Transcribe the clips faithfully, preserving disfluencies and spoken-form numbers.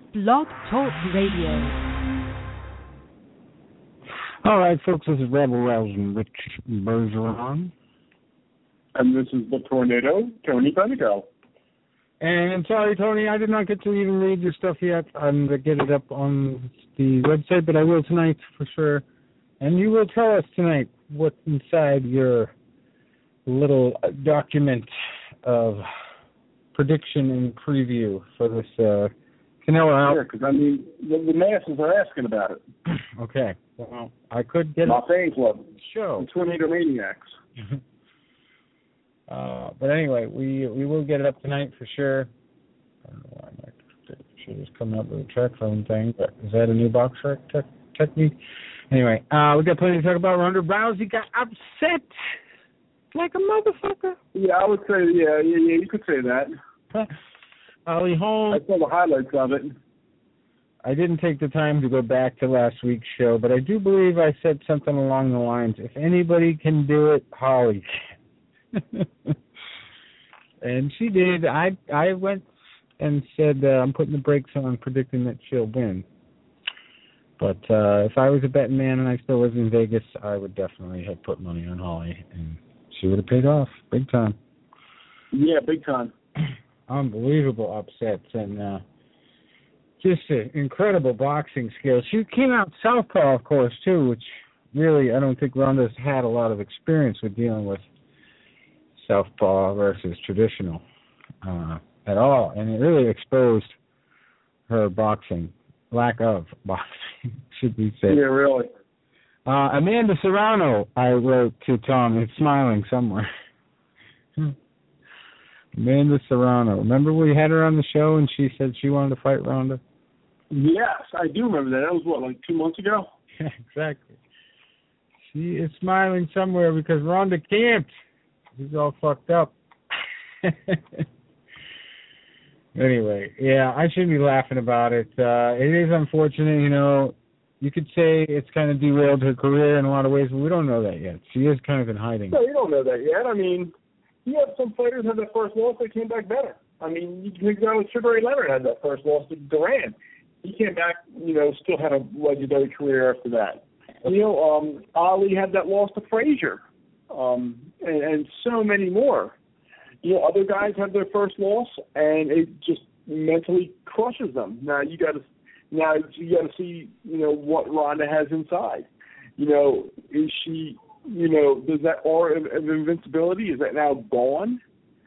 Blog Talk Radio. All right, folks, this is Rebel Rousing Rich Bergeron. And this is the Tornado, Tony Penico. And sorry, Tony, I did not get to even read your stuff yet. I'm going to get it up on the website, but I will tonight for sure. And you will tell us tonight what's inside your little document of prediction and preview for this uh, Canelo out. Sure, because, I mean, the, the masses are asking about it. Okay. Well, I could get My it. fan club. Show. The Tornado Maniacs. uh, but anyway, we we will get it up tonight for sure. I don't know why my should just come up with a track phone thing, but is that a new box track tech, technique? Anyway, uh, we got plenty to talk about. Ronda Rousey got upset like a motherfucker. Yeah, I would say, yeah, yeah, yeah, you could say that. Holly Holm. I saw the highlights of it. I didn't take the time to go back to last week's show, but I do believe I said something along the lines, if anybody can do it, Holly can. And she did. I I went and said uh, I'm putting the brakes on, predicting that she'll win. But uh, if I was a betting man and I still lived in Vegas, I would definitely have put money on Holly, and she would have paid off big time. Yeah, big time. Unbelievable upsets and uh, just an incredible boxing skills. She came out southpaw, of course, too, which really I don't think Ronda's had a lot of experience with dealing with southpaw versus traditional uh, at all, and it really exposed her boxing, lack of boxing, should we say. Yeah, really. Uh, Amanda Serrano, I wrote to Tom, is smiling somewhere. Amanda Serrano. Remember we had her on the show and she said she wanted to fight Ronda? Yes, I do remember that. That was, what, like two months ago? Yeah, exactly. She is smiling somewhere because Ronda can't. She's all fucked up. Anyway, yeah, I shouldn't be laughing about it. Uh, it is unfortunate, you know. You could say it's kind of derailed her career in a lot of ways, but we don't know that yet. She is kind of in hiding. No, you don't know that yet. I mean, you have some fighters have that first loss, they came back better. I mean, you can go with Sugar Ray Leonard had that first loss to Duran. He came back, you know, still had a legendary career after that. You know, um, Ali had that loss to Frazier, um, and, and so many more. You know, other guys have their first loss, and it just mentally crushes them. Now you got to, now you got to see, you know, what Ronda has inside. You know, is she, you know, does that aura of, of invincibility, is that now gone?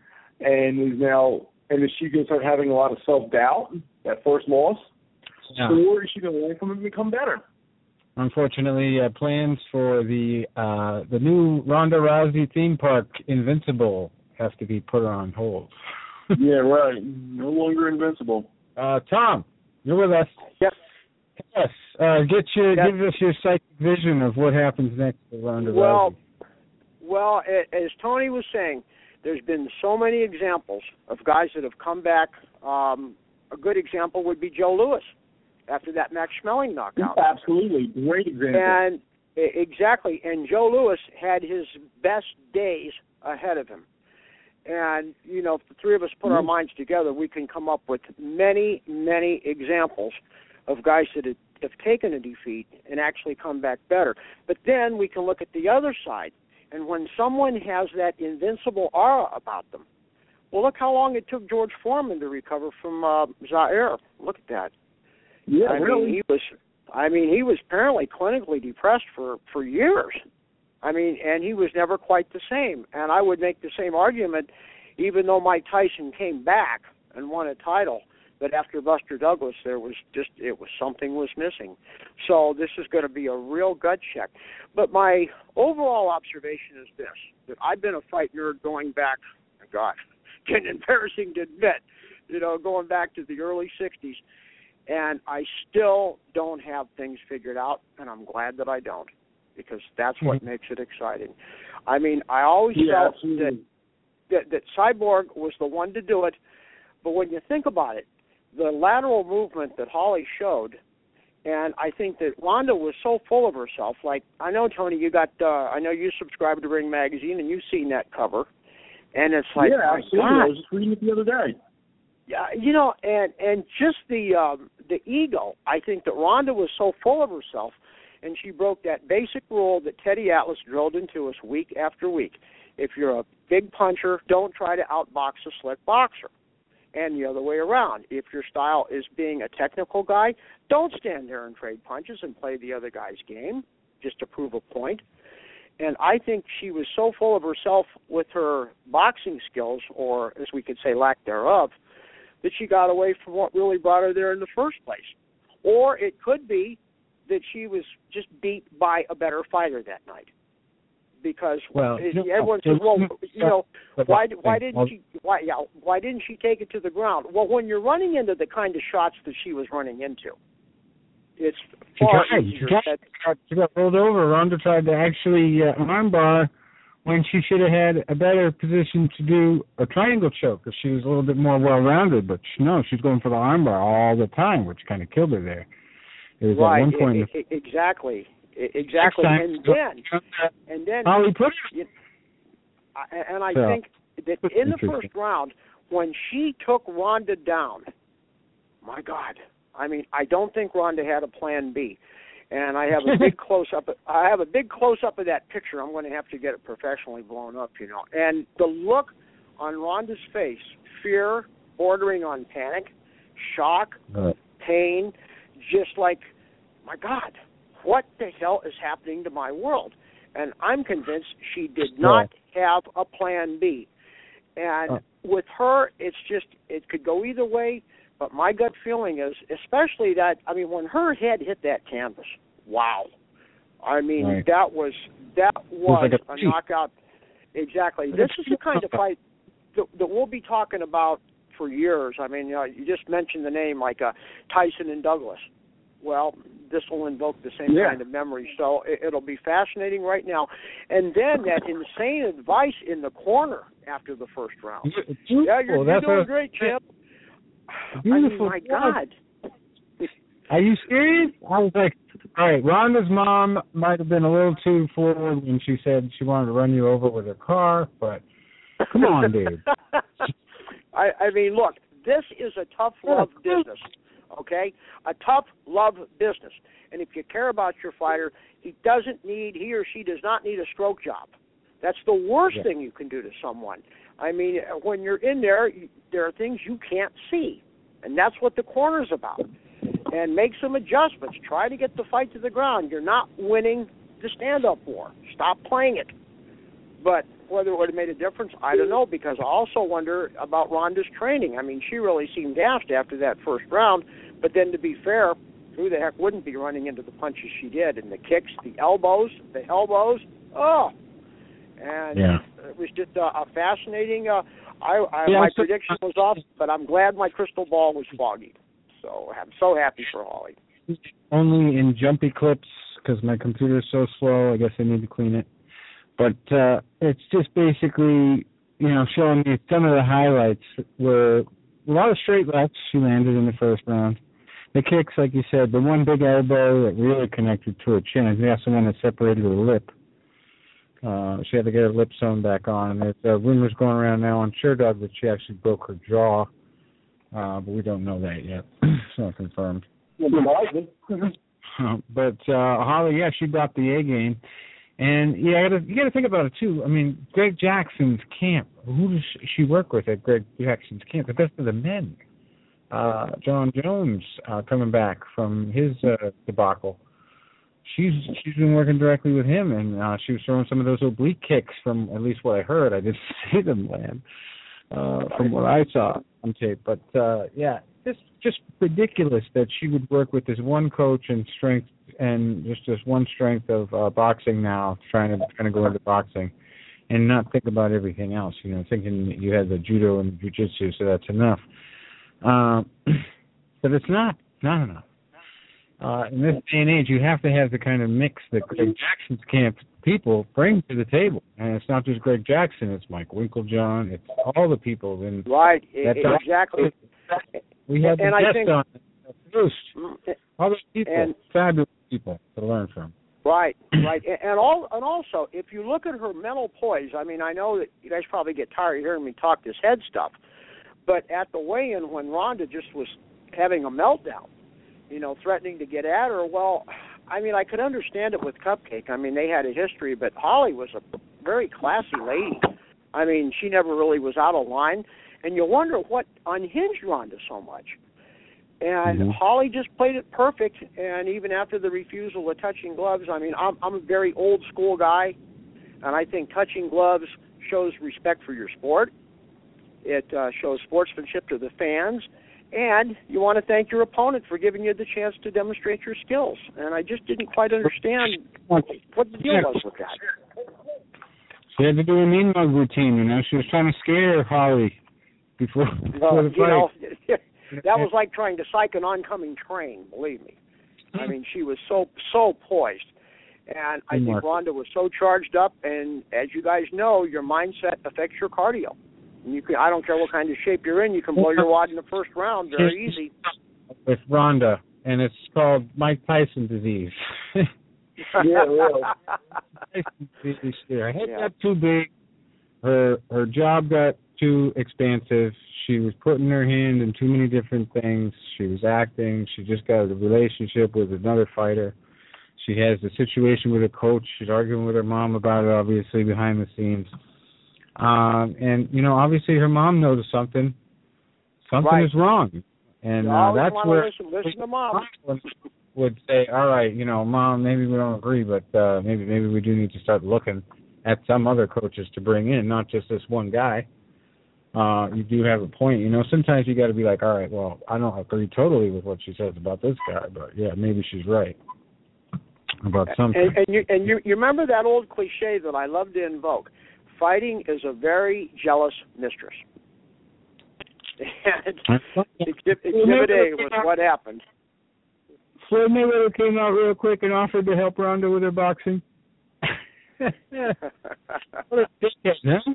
And is now, and is she going to start having a lot of self-doubt, that first loss? Yeah. Or is she going to learn from it and become better? Unfortunately, uh, plans for the uh, the new Ronda Rousey theme park, Invincible, have to be put on hold. Yeah, right. No longer invincible. Uh, Tom, you're with us. Yes. Yes. Uh, get your, Yes. give us your psychic vision of what happens next to Ronda Well, Rousey. well, a- as Tony was saying, there's been so many examples of guys that have come back. Um, a good example would be Joe Louis after that Max Schmeling knockout. Absolutely. Great example. And exactly, and Joe Louis had his best days ahead of him. And, you know, if the three of us put mm-hmm. our minds together, we can come up with many, many examples of guys that have, have taken a defeat and actually come back better. But then we can look at the other side. And when someone has that invincible aura about them, well, look how long it took George Foreman to recover from uh, Zaire. Look at that. Yeah, I really. mean, he was, I mean, he was apparently clinically depressed for, for years. I mean, and he was never quite the same. And I would make the same argument, even though Mike Tyson came back and won a title, but after Buster Douglas, there was just, it was, something was missing. So this is going to be a real gut check. But my overall observation is this, that I've been a fight nerd going back, oh God, it's embarrassing to admit, you know, going back to the early sixties. And I still don't have things figured out, and I'm glad that I don't, because that's what mm-hmm. makes it exciting. I mean, I always yeah, felt that, that that Cyborg was the one to do it, but when you think about it, the lateral movement that Holly showed, and I think that Ronda was so full of herself. Like, I know, Tony, you got, uh, I know you subscribe to Ring Magazine, and you've seen that cover, and it's like, yeah, my absolutely. God. I was just reading it the other day. Yeah, you know, and and just the um, the ego. I think that Ronda was so full of herself, and she broke that basic rule that Teddy Atlas drilled into us week after week. If you're a big puncher, don't try to outbox a slick boxer. And the other way around. If your style is being a technical guy, don't stand there and trade punches and play the other guy's game just to prove a point. And I think she was so full of herself with her boxing skills, or as we could say, lack thereof, that she got away from what really brought her there in the first place. Or it could be that she was just beat by a better fighter that night. Because well, everyone says, "Well, you know, why why didn't she why yeah why didn't she take it to the ground?" Well, when you're running into the kind of shots that she was running into, it's far she easier. She got, that, she got rolled over. Ronda tried to actually uh, armbar when she should have had a better position to do a triangle choke if she was a little bit more well-rounded. But she, no, she's going for the armbar all the time, which kind of killed her there. It was right, at one point. It, it, exactly. Exactly, and then, and then, Holly put you know, and I think that in the first round, when she took Ronda down, my God, I mean, I don't think Ronda had a plan B, and I have a big close up. I have a big close up of that picture. I'm going to have to get it professionally blown up, you know. And the look on Ronda's face, fear, bordering on panic, shock, right. pain, just like, my God. What the hell is happening to my world? And I'm convinced she did not have a plan B. And oh. with her, it's just, it could go either way, but my gut feeling is, especially that, I mean, when her head hit that canvas, wow. I mean, right. that was, that was, was like a, a knockout. Exactly. This is the kind of fight that, that we'll be talking about for years. I mean, you know, you just mentioned the name like uh, Tyson and Douglas. Well, this will invoke the same yeah. kind of memory, so it, it'll be fascinating right now. And then that insane advice in the corner after the first round. Beautiful. Yeah, you're, you're doing great, champ. Beautiful. I mean, my God. Are you serious? I was like, all right, Ronda's mom might have been a little too forward when she said she wanted to run you over with her car, but come on, dude. I, I mean, look, this is a tough love business. Okay, a tough love business, and if you care about your fighter, he doesn't need, he or she does not need a stroke job. That's the worst yeah. thing you can do to someone. I mean, when you're in there, you, there are things you can't see, and that's what the corner's about. And make some adjustments. Try to get the fight to the ground. You're not winning the stand-up war. Stop playing it. But whether it would have made a difference, I don't know, because I also wonder about Ronda's training. I mean, she really seemed gassed after that first round, but then to be fair, who the heck wouldn't be running into the punches she did? And the kicks, the elbows, the elbows, oh. And yeah. it was just a, a fascinating, uh, I, I, yeah, my so, prediction was off, but I'm glad my crystal ball was foggy. So I'm so happy for Holly. Only in jumpy clips, because my computer is so slow, I guess I need to clean it. But uh, it's just basically, you know, showing me some of the highlights were a lot of straight lefts she landed in the first round. The kicks, like you said, the one big elbow that really connected to her chin. I think that's the one that separated her lip. Uh, she had to get her lip sewn back on. And there's uh, rumors going around now on Sherdog that she actually broke her jaw. Uh, but we don't know that yet. It's not confirmed. uh, but uh, Holly, yeah, she dropped the A game. And yeah, you got to think about it too. I mean, Greg Jackson's camp. Who does she work with at Greg Jackson's camp? The best of the men. Uh, John Jones uh, coming back from his uh, debacle. She's she's been working directly with him, and uh, she was throwing some of those oblique kicks. From at least what I heard, I didn't see them land. Uh, from what I saw on tape, but uh, yeah, it's just ridiculous that she would work with this one coach and strength. And just this one strength of uh, boxing now, trying to trying to go into boxing, and not think about everything else. You know, thinking that you had the judo and the jiu-jitsu, so that's enough. Uh, but it's not, not enough. Uh, in this day and age, you have to have the kind of mix that Greg Jackson's camp people bring to the table, and it's not just Greg Jackson. It's Mike Winklejohn. It's all the people. In right, exactly. We had the and guest think, on Bruce. All those people, and, fabulous people to learn from. Right, right, and all, and also, if you look at her mental poise, I mean, I know that you guys probably get tired of hearing me talk this head stuff, But at the weigh-in, when Ronda just was having a meltdown, you know, threatening to get at her, well, I mean, I could understand it with Cupcake. I mean, they had a history, but Holly was a very classy lady. I mean, she never really was out of line. And you wonder what unhinged Ronda so much. And mm-hmm. Holly just played it perfect. And even after the refusal of touching gloves, I mean, I'm, I'm a very old school guy, and I think touching gloves shows respect for your sport. It uh, shows sportsmanship to the fans. And you want to thank your opponent for giving you the chance to demonstrate your skills. And I just didn't quite understand what the deal was with that. She had to do a mean mug routine, you know. She was trying to scare Holly before, before well, the fight. You know, that was like trying to psych an oncoming train, believe me. I mean, she was so, so poised. And I think Ronda was so charged up. And as you guys know, your mindset affects your cardio. You can, I don't care what kind of shape you're in, you can blow your wad in the first round very easy. With Ronda, and it's called Mike Tyson disease. Yeah, really. Her head Yeah. got too big. Her her job got too expansive. She was putting her hand in too many different things. She was acting. She just got a relationship with another fighter. She has a situation with a coach. She's arguing with her mom about it, obviously, behind the scenes. Um, and, you know, obviously her mom noticed something. Something right. is wrong. And you uh, that's where listen, listen to mom. would say, all right, you know, Mom, maybe we don't agree, but uh, maybe maybe we do need to start looking at some other coaches to bring in, not just this one guy. Uh, you do have a point. You know, sometimes you got to be like, all right, well, I don't agree totally with what she says about this guy, but, yeah, maybe she's right about something. And, and, you, and you, you remember that old cliche that I love to invoke. Fighting is a very jealous mistress. And exhibit, exhibit A was what happened. Floyd Mayweather came out real quick and offered to help Ronda with her boxing. What a dickhead, huh?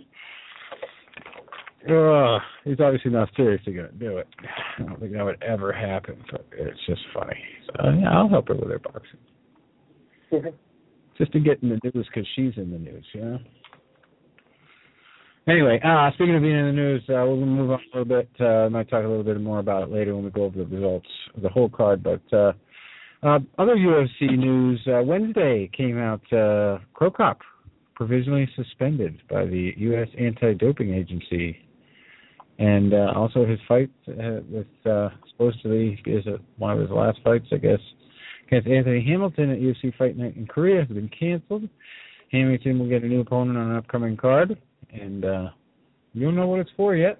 Uh, he's obviously not seriously going to do it. I don't think that would ever happen, but it's just funny. So, yeah, I'll help her with her boxing. Just to get in the news because she's in the news, you know? Anyway, uh, speaking of being in the news, uh, we'll move on a little bit. Uh, I might talk a little bit more about it later when we go over the results of the whole card. But uh, uh, other U F C news, uh, Wednesday came out, uh, Cro Cop provisionally suspended by the U S Anti-Doping Agency. And uh, also his fight uh, with uh, supposedly is one of his last fights, I guess, against Anthony Hamilton at U F C Fight Night in Korea has been canceled. Hamilton will get a new opponent on an upcoming card. And uh, you don't know what it's for yet.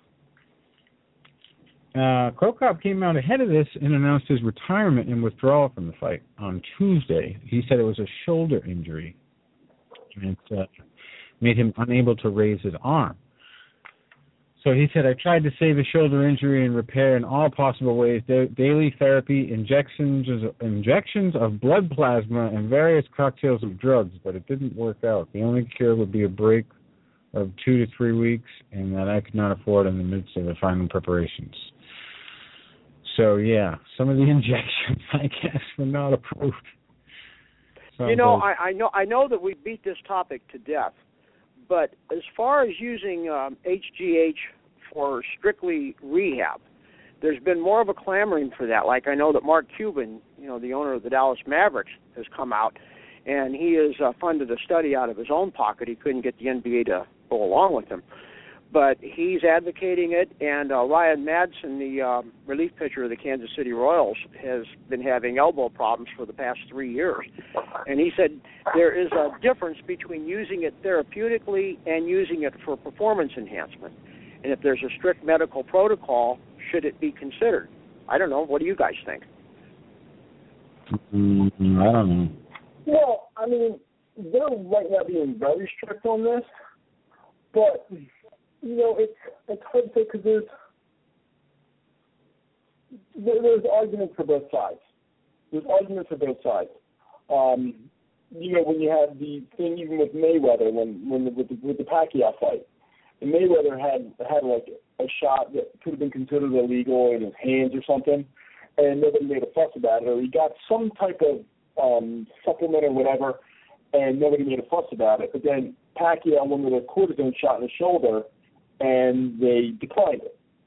Uh, Cro Cop came out ahead of this and announced his retirement and withdrawal from the fight on Tuesday. He said it was a shoulder injury, and it uh, made him unable to raise his arm. So he said, I tried to save a shoulder injury and repair in all possible ways, da- daily therapy, injections, injections of blood plasma, and various cocktails of drugs, but it didn't work out. The only cure would be a break of two to three weeks, and that I could not afford in the midst of the final preparations. So, yeah, some of the injections, I guess, were not approved. So you know, I, I know I know that we beat this topic to death, but as far as using um, H G H for strictly rehab, there's been more of a clamoring for that. Like I know that Mark Cuban, you know, the owner of the Dallas Mavericks, has come out, and he has uh, funded a study out of his own pocket. He couldn't get the N B A to go along with him. But he's advocating it, and uh, Ryan Madsen, the um, relief pitcher of the Kansas City Royals, has been having elbow problems for the past three years. And he said there is a difference between using it therapeutically and using it for performance enhancement. And if there's a strict medical protocol, should it be considered? I don't know. What do you guys think? Mm, I don't know. Well, I mean, they're right now being very strict on this, but, you know, it's it's hard to say because there's, there, there's arguments for both sides. There's arguments for both sides. Um, you know, when you have the thing even with Mayweather, when when the, with the with the Pacquiao fight, and Mayweather had had like a shot that could have been considered illegal in his hands or something, and nobody made a fuss about it, or he got some type of um, supplement or whatever, and nobody made a fuss about it. But then Pacquiao went with a cortisone shot in the shoulder, and they declined it.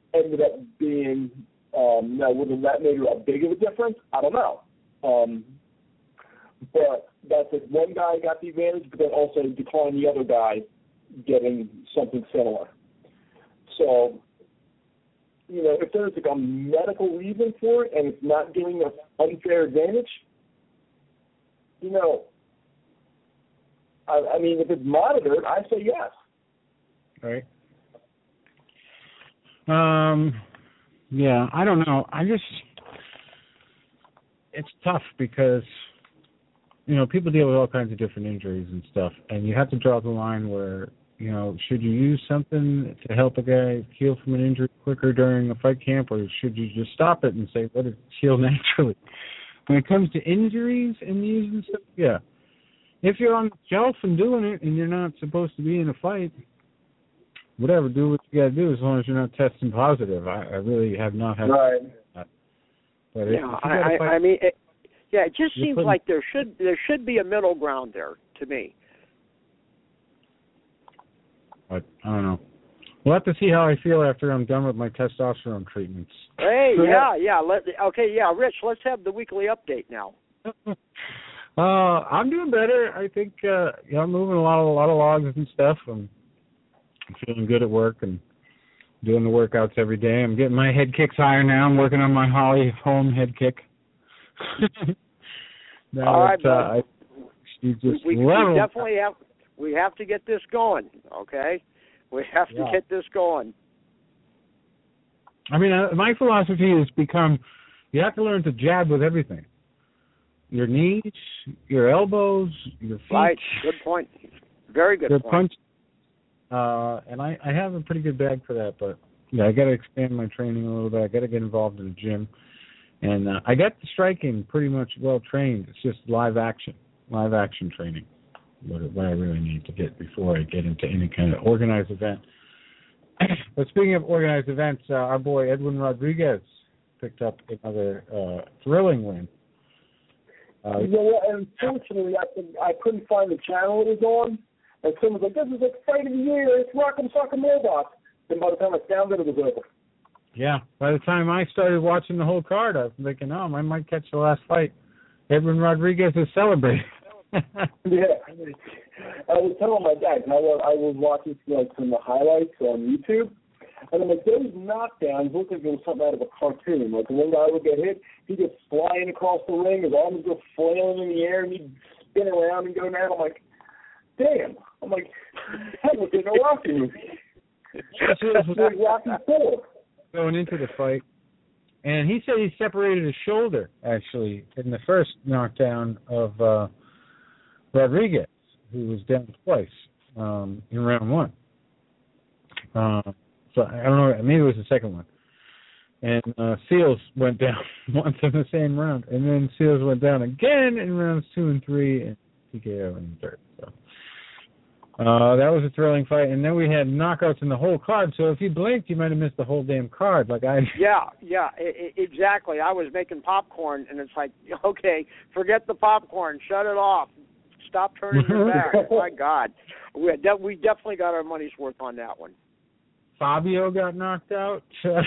ended up being, um, now whether that made a big of a difference, I don't know. Um, but that's it. One guy got the advantage, but then also declined the other guy getting something similar. So, you know, if there's like a medical reason for it and it's not giving us unfair advantage, you know, I, I mean, if it's monitored, I say yes. Right. Um, yeah, I don't know. I just, it's tough because, you know, people deal with all kinds of different injuries and stuff, and you have to draw the line where, you know, should you use something to help a guy heal from an injury quicker during a fight camp, or should you just stop it and say, let it heal naturally? When it comes to injuries and using stuff, yeah. If you're on the shelf and doing it and you're not supposed to be in a fight, whatever, do what you got to do as long as you're not testing positive. I, I really have not had right. that. But yeah, if I, I, fight, I mean, it, yeah, it just seems putting, like there should there should be a middle ground there to me. But I don't know. We'll have to see how I feel after I'm done with my testosterone treatments. Hey, yeah, yeah. Let, okay, yeah, Rich, let's have the weekly update now. uh, I'm doing better. I think uh, you know, I'm moving a lot, of, a lot of logs and stuff. I'm, I'm feeling good at work and doing the workouts every day. I'm getting my head kicks higher now. I'm working on my Holly home head kick. now All right, that, uh, I, she just we, we, we definitely have we have to get this going. Okay, we have to yeah. get this going. I mean, uh, my philosophy has become you have to learn to jab with everything. Your knees, your elbows, your feet. Right. Good point. Very good your point. punch. Uh, and I, I have a pretty good bag for that, but yeah, I got to expand my training a little bit. I got to get involved in the gym, and uh, I got the striking pretty much well trained. It's just live action, live action training. What, what I really need to get before I get into any kind of organized event. But speaking of organized events, uh, our boy Edwin Rodriguez picked up another uh, thrilling win. Uh, you know what? Unfortunately, I, could, I couldn't find the channel it was on, and someone was like, "This is like fight of the year. It's Rock'em Sock'em Robots." And by the time I found it, it was over. Yeah. By the time I started watching the whole card, I was thinking, "Oh, I might catch the last fight." Edwin Rodriguez is celebrating. Yeah, I was telling my dad, I was, I was watching like some of the highlights on YouTube, and I'm like, those knockdowns look like it was something out of a cartoon. Like, the one guy would get hit, he'd get flying across the ring, his arms go flailing in the air, and he'd spin around and go down. I'm like, damn. I'm like, that was in a Rocky movie. It was like Rocky Four. Going into the fight. And he said he separated his shoulder, actually, in the first knockdown of uh, Rodriguez, who was down twice um, in round one. Uh, so I don't know, maybe it was the second one. And uh, Seals went down once in the same round. And then Seals went down again in rounds two and three, and T K O in the third. So uh, that was a thrilling fight. And then we had knockouts in the whole card. So if you blinked, you might have missed the whole damn card. Like I. Yeah, yeah, I- I- exactly. I was making popcorn, and it's like, okay, forget the popcorn, shut it off, stop turning your back. My God, we had de- we definitely got our money's worth on that one. Fabio got knocked out.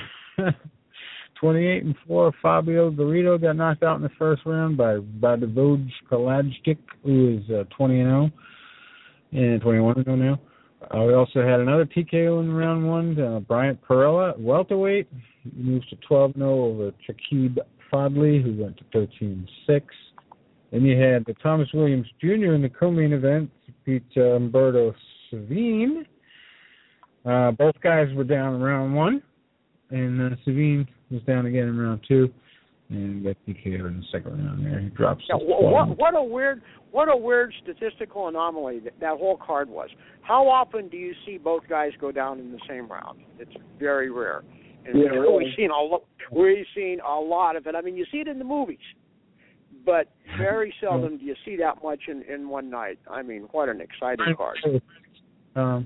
twenty-eight and four. Fabio Garrido got knocked out in the first round by Radovoj Kalajdzic, who is uh, twenty and zero and twenty-one and zero now. Uh, we also had another T K O in round one. Uh, Bryant Perella, welterweight, he moves to twelve and zero over Chakib Fadley, who went to thirteen and six. Then you had the Thomas Williams Junior in the co-main event, beat uh, Umberto Savine. Uh, both guys were down in round one, and uh, Savine was down again in round two, and got T K O in the second round there. He drops. Yeah, what, what a weird, what a weird statistical anomaly that, that whole card was. How often do you see both guys go down in the same round? It's very rare. And yeah, really. We've seen a lo- we've seen a lot of it. I mean, you see it in the movies, but very seldom do you see that much in, in one night. I mean, what an exciting card. Um,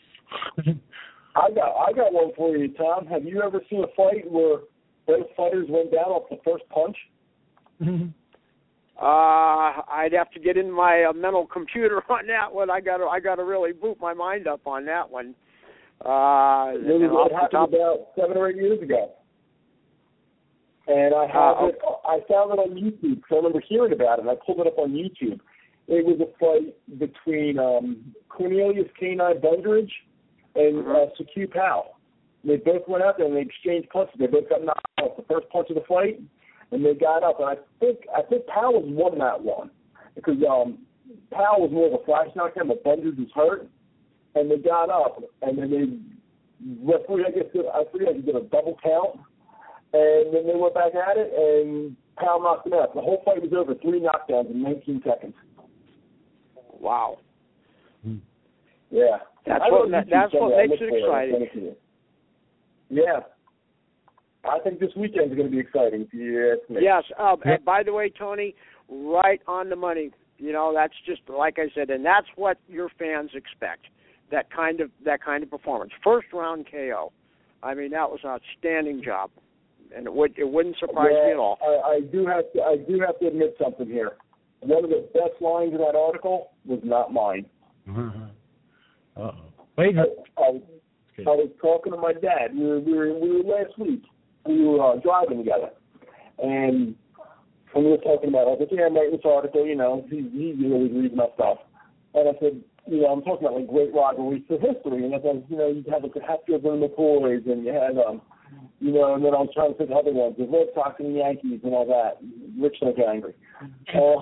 I got I got one for you, Tom. Have you ever seen a fight where both fighters went down off the first punch? uh, I'd have to get in my uh, mental computer on that one. I got to I got to really boot my mind up on that one. Uh, It was off it the happened top, about seven or eight years ago. And I have Uh, it. I found it on YouTube because I remember hearing about it. And I pulled it up on YouTube. It was a fight between um, Cornelius Canine Bundridge and Mhm. uh, Sakue Powell. They both went out there and they exchanged punches. They both got knocked out the first punch of the fight, and they got up. And I think I think Powell won that one because um, Powell was more of a flash knockdown, but Bundridge was hurt. And they got up, and then they referee, I guess, did, I forget, he did a double count, and then they went back at it, and Powell knocked him out. The whole fight was over, three knockdowns in nineteen seconds. wow. Yeah. That's I what wrote that, YouTube that's what somewhere. I makes looked it for I'll send exciting. it to you. Yeah. I think this weekend is going to be exciting if you ask me. Yes. Uh, and by the way, Tony, right on the money. You know, that's just like I said, and that's what your fans expect. That kind of that kind of performance. First round K O. I mean, that was an outstanding job, and it would it wouldn't surprise yeah, me at all. I, I do have to I do have to admit something here. One of the best lines in that article was not mine. Uh-oh. Wait. I, I, I was talking to my dad. We were, we were, we were last week. We were uh, driving together, and and we were talking about. I was like, "Yeah, I'm writing this article. You know, he's he's really reading my stuff." And I said, "You know, I'm talking about like great rivalries to history." And I said, "You know, you have like the Hatfields and the McCoys, and you had um, you know, and then I was trying to think of other ones, the Red Sox and the Yankees and all that." Rich don't get angry. Uh,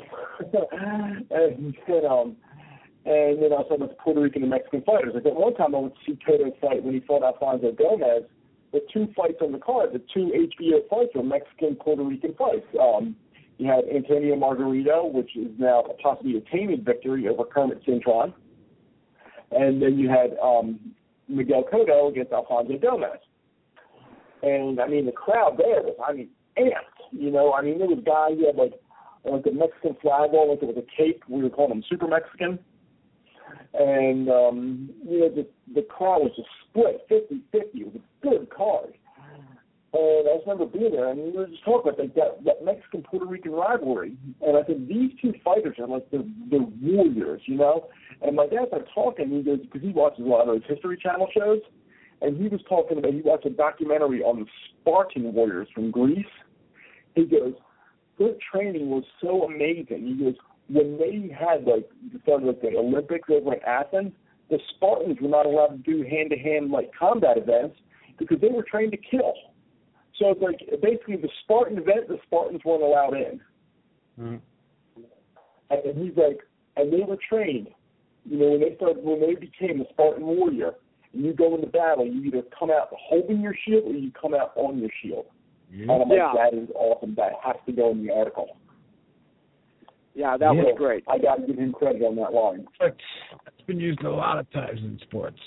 and then um. And then I saw the Puerto Rican and Mexican fighters. Like at one time I went to see Cotto's fight when he fought Alfonso Gomez. The two fights on the card, the two H B O fights were Mexican Puerto Rican fights. Um, you had Antonio Margarito, which is now possibly attaining victory over Kermit Cintron. And then you had um, Miguel Cotto against Alfonso Gomez. And, I mean, the crowd there was, I mean, amped. You know, I mean, there was guys who had, like, like a Mexican flag on, like it was a cape. We were calling them Super Mexican. And, um, you know, the, the car was just split fifty-fifty. It was a good card. And I just remember being there, and we were just talking about like, that, that Mexican-Puerto Rican rivalry. And I said, these two fighters are like the, the warriors, you know? And my dad started talking, he goes, because he watches a lot of those History Channel shows, and he was talking about, he watched a documentary on the Spartan warriors from Greece. He goes, their training was so amazing. He goes, when they had, like, started like the Olympics over in Athens, the Spartans were not allowed to do hand-to-hand, like, combat events because they were trained to kill. So it's like, basically, the Spartan event, the Spartans weren't allowed in. Mm-hmm. And he's like, and they were trained. You know, when they started, when they became a Spartan warrior, and you go into battle, you either come out holding your shield or you come out on your shield. Yeah. And I'm like, yeah. That is awesome. That has to go in the article. Yeah, that yeah. was great. I got to give him credit on that line. It's been used a lot of times in sports.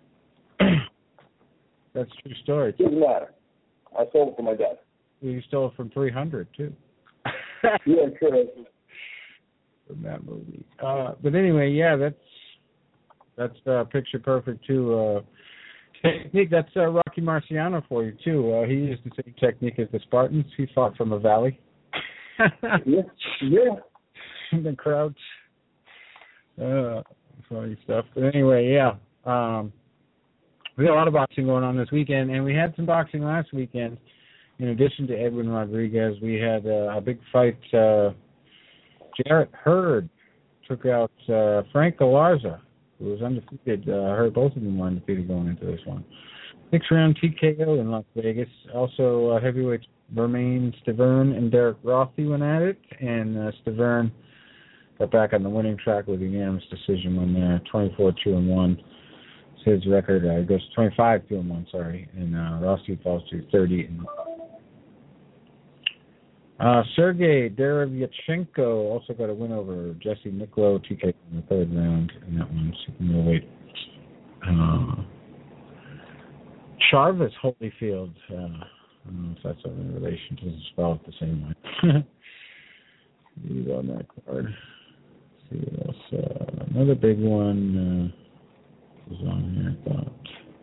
That's a true story. It doesn't matter. I sold it for my dad. You stole it from three hundred, too. Yeah, sure. From that movie. Uh, but anyway, yeah, that's that's uh, picture perfect, too. Uh, technique, that's uh, Rocky Marciano for you, too. Uh, he used the same technique as the Spartans. He fought from a valley. yeah, yeah. The crouch. Uh, funny stuff. But anyway, yeah. Um, we got a lot of boxing going on this weekend, and we had some boxing last weekend. In addition to Edwin Rodriguez, we had uh, a big fight. Uh, Jarrett Hurd took out uh, Frank Galarza, who was undefeated. Uh, I heard both of them were undefeated going into this one. Six-round T K O in Las Vegas. Also, uh, heavyweights Bermain Stavern and Derek Rothy went at it, and uh, Stavern got back on the winning track with a unanimous decision win there, twenty-four two and one. His record uh, goes to twenty-five two and one, sorry, and uh, Rossi falls to thirty and one. Uh, Sergey Derevyanchenko also got a win over Jesse Niklo, T K in the third round in that one, super middleweight. Uh, Charvis Holyfield, uh, I don't know if that's in relation to spell it the same way. He's on that card. Let's see what else. Uh, another big one. Uh, was on here, I thought.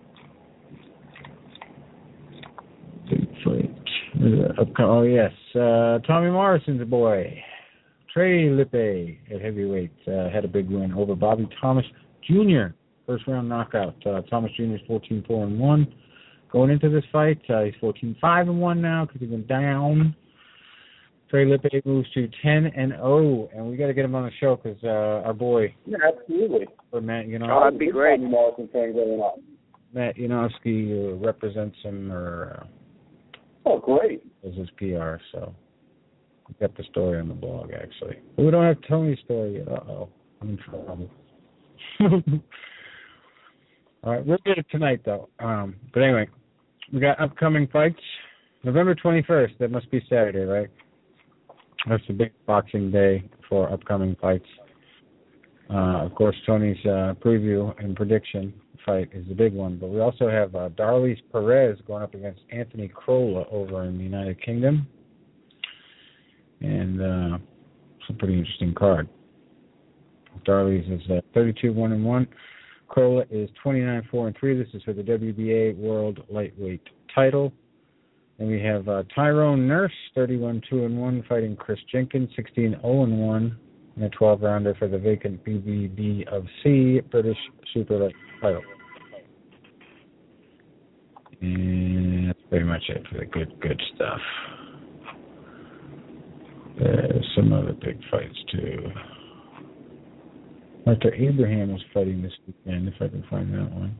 Big fight. Oh, yes. Uh, Tommy Morrison's a boy. Trey Lippe at heavyweight uh, had a big win over Bobby Thomas Junior first round knockout. Uh, Thomas Junior is fourteen four and one going into this fight. Uh, he's fourteen five and one now because he went down. Trey Lippe moves to ten and oh, and we got to get him on the show because uh, our boy. Yeah, absolutely. Matt, you know, oh, that'd be great. Matt Yanofsky uh, represents him or. Uh, oh, great. As his P R, so we got the story on the blog actually. But we don't have Tony's story yet. Uh oh, I'm in trouble. All right, we'll get it tonight though. Um, but anyway, we got upcoming fights. November twenty-first. That must be Saturday, right? That's a big boxing day for upcoming fights. Uh, of course, Tony's uh, preview and prediction fight is the big one. But we also have uh, Darlis Perez going up against Anthony Crolla over in the United Kingdom. And uh, it's a pretty interesting card. Darlis is uh, thirty-two one and one. Crolla is twenty-nine four and three. This is for the W B A World Lightweight title. And we have uh, Tyrone Nurse, thirty-one two and one, fighting Chris Jenkins, sixteen oh and one, in a twelve rounder for the vacant B B B of C British Super Light title. And that's pretty much it for the good, good stuff. There's some other big fights, too. Arthur Abraham was fighting this weekend, if I can find that one.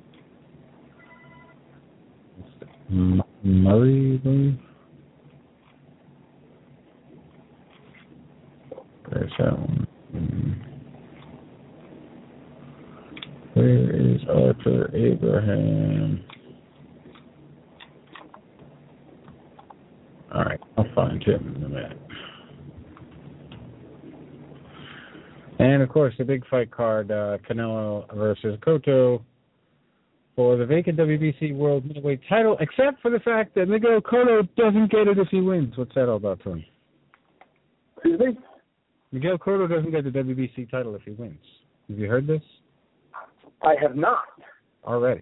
M- Murray, I believe. There's that one. Mm. Where is Arthur Abraham? All right, I'll find him in a minute. And, of course, the big fight card, uh, Canelo versus Cotto for the vacant W B C World Middleweight title, except for the fact that Miguel Cotto doesn't get it if he wins. What's that all about, Tony? Excuse me? Miguel Cotto doesn't get the W B C title if he wins. Have you heard this? I have not. Already.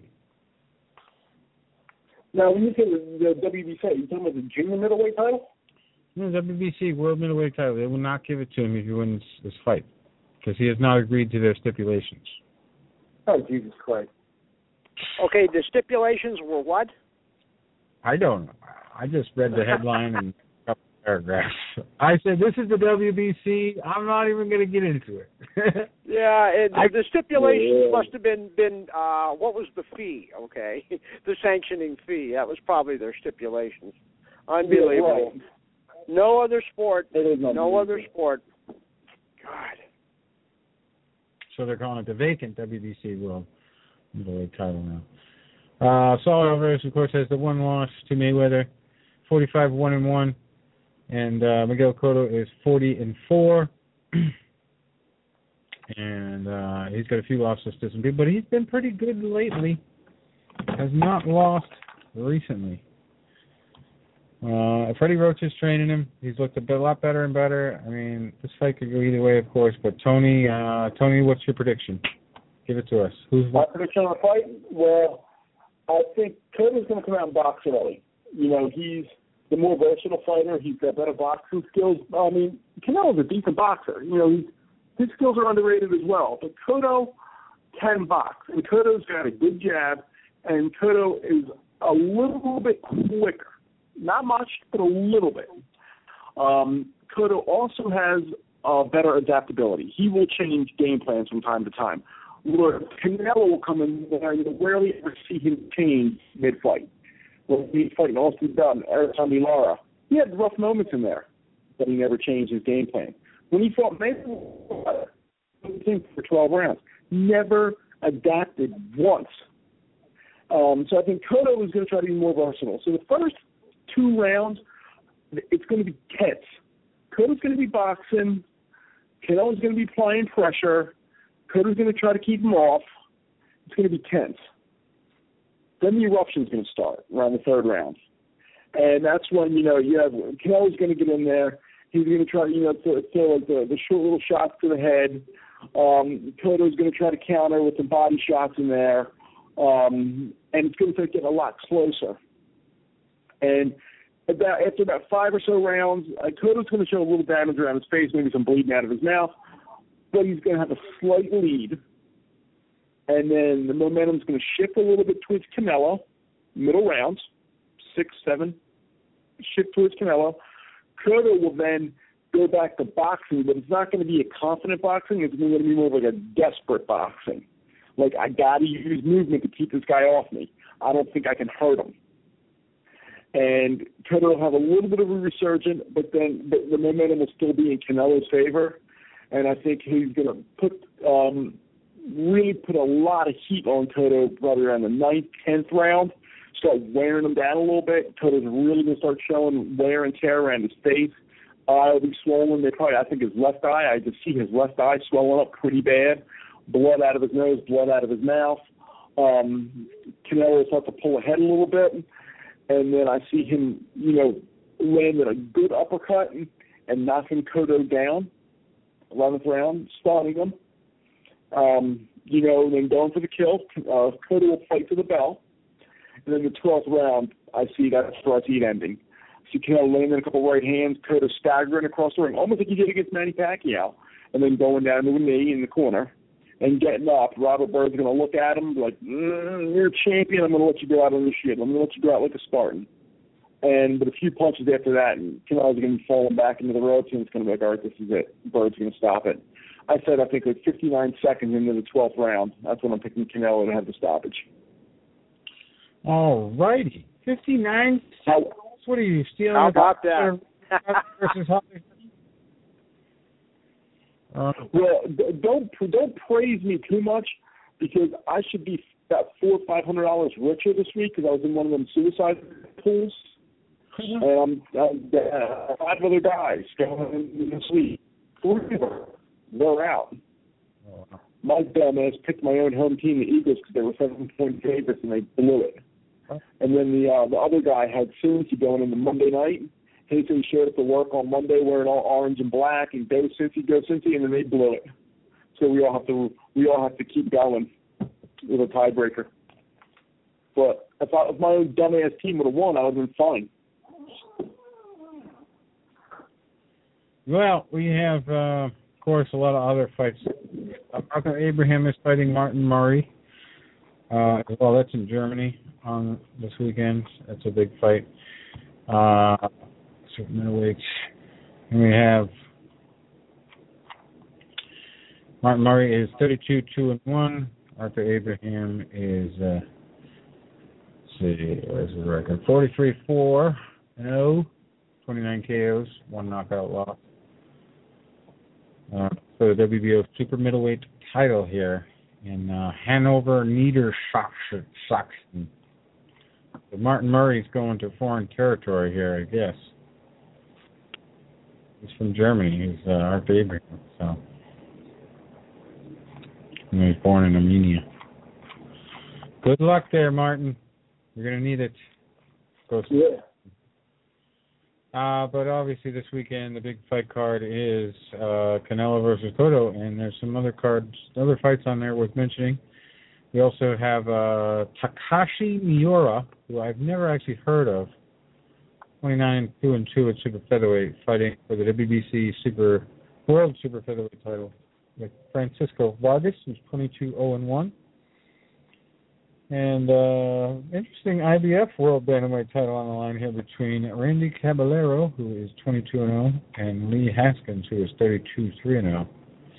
Now, when you say the, the W B C, are you talking about the junior middleweight title? No, W B C World Middleweight title. They will not give it to him if he wins this fight because he has not agreed to their stipulations. Oh, Jesus Christ. Okay, the stipulations were what? I don't know. I just read the headline and a couple paragraphs. I said, this is the W B C. I'm not even going to get into it. Yeah, it, I, the stipulations yeah. must have been, been uh, what was the fee, okay? The sanctioning fee. That was probably their stipulations. Unbelievable. Yeah, right. No other sport, no, no other sport. God. So they're calling it the vacant W B C World Middleweight title now. Uh, Saul Alvarez, of course, has the one loss to Mayweather, forty-five one and one, and uh, Miguel Cotto is forty and four, and uh, he's got a few losses to some people, but he's been pretty good lately. Has not lost recently. Uh, Freddie Roach is training him. He's looked a bit, a lot better and better. I mean, this fight could go either way, of course. But Tony, uh, Tony, what's your prediction? Give it to us. Who's my prediction on the fight? Well, I think Cotto's going to come out and box early. You know, he's the more versatile fighter. He's got better boxing skills. I mean, Canelo's a decent boxer. You know, he's, his skills are underrated as well. But Cotto can box, and Cotto's got a good jab, and Cotto is a little bit quicker. Not much, but a little bit. Um, Cotto also has uh, better adaptability. He will change game plans from time to time. Where Canelo will come in there, you rarely ever see him change mid-fight. When he's fighting Austin Dunn, Eric Lara, he had rough moments in there, but he never changed his game plan. When he fought Mayweather for twelve rounds, never adapted once. Um, so I think Cotto is going to try to be more versatile. So the first two rounds, it's going to be tense. Cotto's going to be boxing. Canelo's going to be applying pressure. Cotto's going to try to keep him off. It's going to be tense. Then the eruption's going to start around the third round. And that's when, you know, you have Canelo's going to get in there. He's going to try, you know, throw, throw like the, the short little shots to the head. Um, Cotto's going to try to counter with some body shots in there. Um, and it's going to get a lot closer. And about, after about five or so rounds, uh, Cotto's going to show a little damage around his face, maybe some bleeding out of his mouth, but he's going to have a slight lead. and then the momentum's going to shift a little bit towards Canelo, middle rounds, six, seven, shift towards Canelo. Cotto will then go back to boxing, but it's not going to be a confident boxing. It's going to be more like a desperate boxing. Like, I got to use movement to keep this guy off me. I don't think I can hurt him. And Cotto will have a little bit of a resurgence, but then but the momentum will still be in Canelo's favor. And I think he's going to put um, really put a lot of heat on Cotto probably around the ninth, tenth round, start wearing him down a little bit. Cotto's really going to start showing wear and tear around his face. Eye will be swollen. They probably, I think his left eye, I just see his left eye swelling up pretty bad. Blood out of his nose, blood out of his mouth. Um, Canelo will start to pull ahead a little bit. And then I see him, you know, landing a good uppercut and, and knocking Cotto down. eleventh round, spawning him. Um, you know, and then going for the kill. Uh, Cotto will fight to the bell. And then the twelfth round, I see that's where I see it ending. I see Canelo landing a couple right hands, Cotto staggering across the ring, almost like he did against Manny Pacquiao, and then going down to a knee in the corner and getting up. Robert Byrd's going to look at him like, mm, you're a champion, I'm going to let you go out on your shit. I'm going to let you go out like a Spartan. And but a few punches after that, and Canelo's going to be falling back into the ropes, and it's going to be like, all right, this is it. Byrd's going to stop it. I said, I think, like fifty-nine seconds into the twelfth round, that's when I'm picking Canelo to have the stoppage. All righty. fifty-nine seconds? What are you, stealing? How about that? Versus Holly? Uh, well, don't don't praise me too much, because I should be about four or five hundred dollars richer this week because I was in one of them suicide pools, and I'm, I'm uh, five other guys going in this week. Three of them, they're out. Oh, wow. My dumbass picked my own home team, the Eagles, because they were seven point favorites and they blew it. Huh? And then the uh, the other guy had Cincy going into Monday night. He said he showed up to work on Monday wearing all orange and black, and go Cincy, go Cincy, and then they blew it. So we all have to we all have to keep going with a tiebreaker. But if, I, if my own dumbass team would have won, I would have been fine. Well, we have, uh, of course, a lot of other fights. Uh, Arthur Abraham is fighting Martin Murray. Uh, well, that's in Germany on this weekend. That's a big fight. Uh, super middleweights. And we have Martin Murray is thirty-two two and one. Arthur Abraham is uh, let's see, where's his record? forty-three four and oh, twenty-nine K Os, one knockout loss. Uh, for the W B O super middleweight title here in uh, Hanover Niedersachsen. So Martin Murray's going to foreign territory here, I guess. He's from Germany. He's uh, Arthur Abraham. So he was born in Armenia. Good luck there, Martin. You're going to need it. Go Yeah. Uh, but obviously this weekend the big fight card is uh, Canelo versus Cotto, and there's some other cards, other fights on there worth mentioning. We also have uh, Takashi Miura, who I've never actually heard of, twenty-nine two and two at super featherweight, fighting for the W B C Super World Super Featherweight title with Francisco Vargas, who's twenty-two oh and one. And uh, interesting I B F World Bantamweight title on the line here between Randy Caballero, who is twenty-two and oh, and Lee Haskins, who is thirty-two three and oh.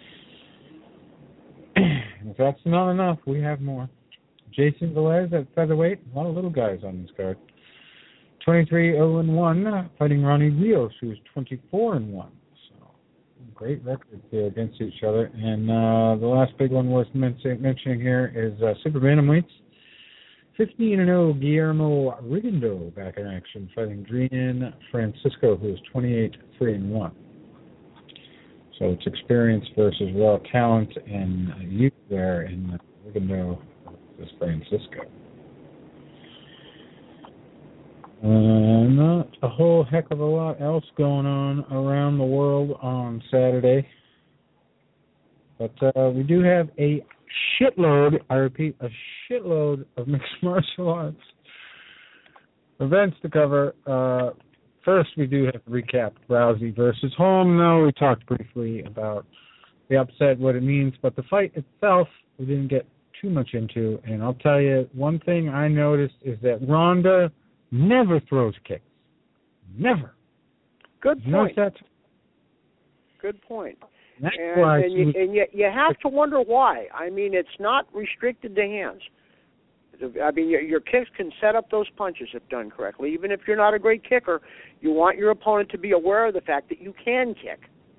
If that's not enough, we have more. Jason Velez at featherweight, a lot of little guys on this card. twenty-three oh and one, fighting Ronnie Rios, who is twenty-four and one. So great records there against each other. And uh, the last big one worth mentioning here is uh, Super Bantamweights. fifteen and oh, Guillermo Rigondeaux back in action, fighting Drian Francisco, who is twenty-eight three and one. So it's experience versus raw talent and youth there in Rigondeaux versus Francisco. Uh, not a whole heck of a lot else going on around the world on Saturday. But uh, we do have a shitload, I repeat, a shitload of mixed martial arts events to cover. Uh, first, we do have to recap Rousey versus Holm. Now, we talked briefly about the upset, what it means, but the fight itself, we didn't get too much into. And I'll tell you, one thing I noticed is that Ronda never throws kicks. Never. Good You notice point. that? Good point. That's And, why and, she you, was- and you, you have to wonder why. I mean, it's not restricted to hands. I mean, your, your kicks can set up those punches if done correctly. Even if you're not a great kicker, you want your opponent to be aware of the fact that you can kick.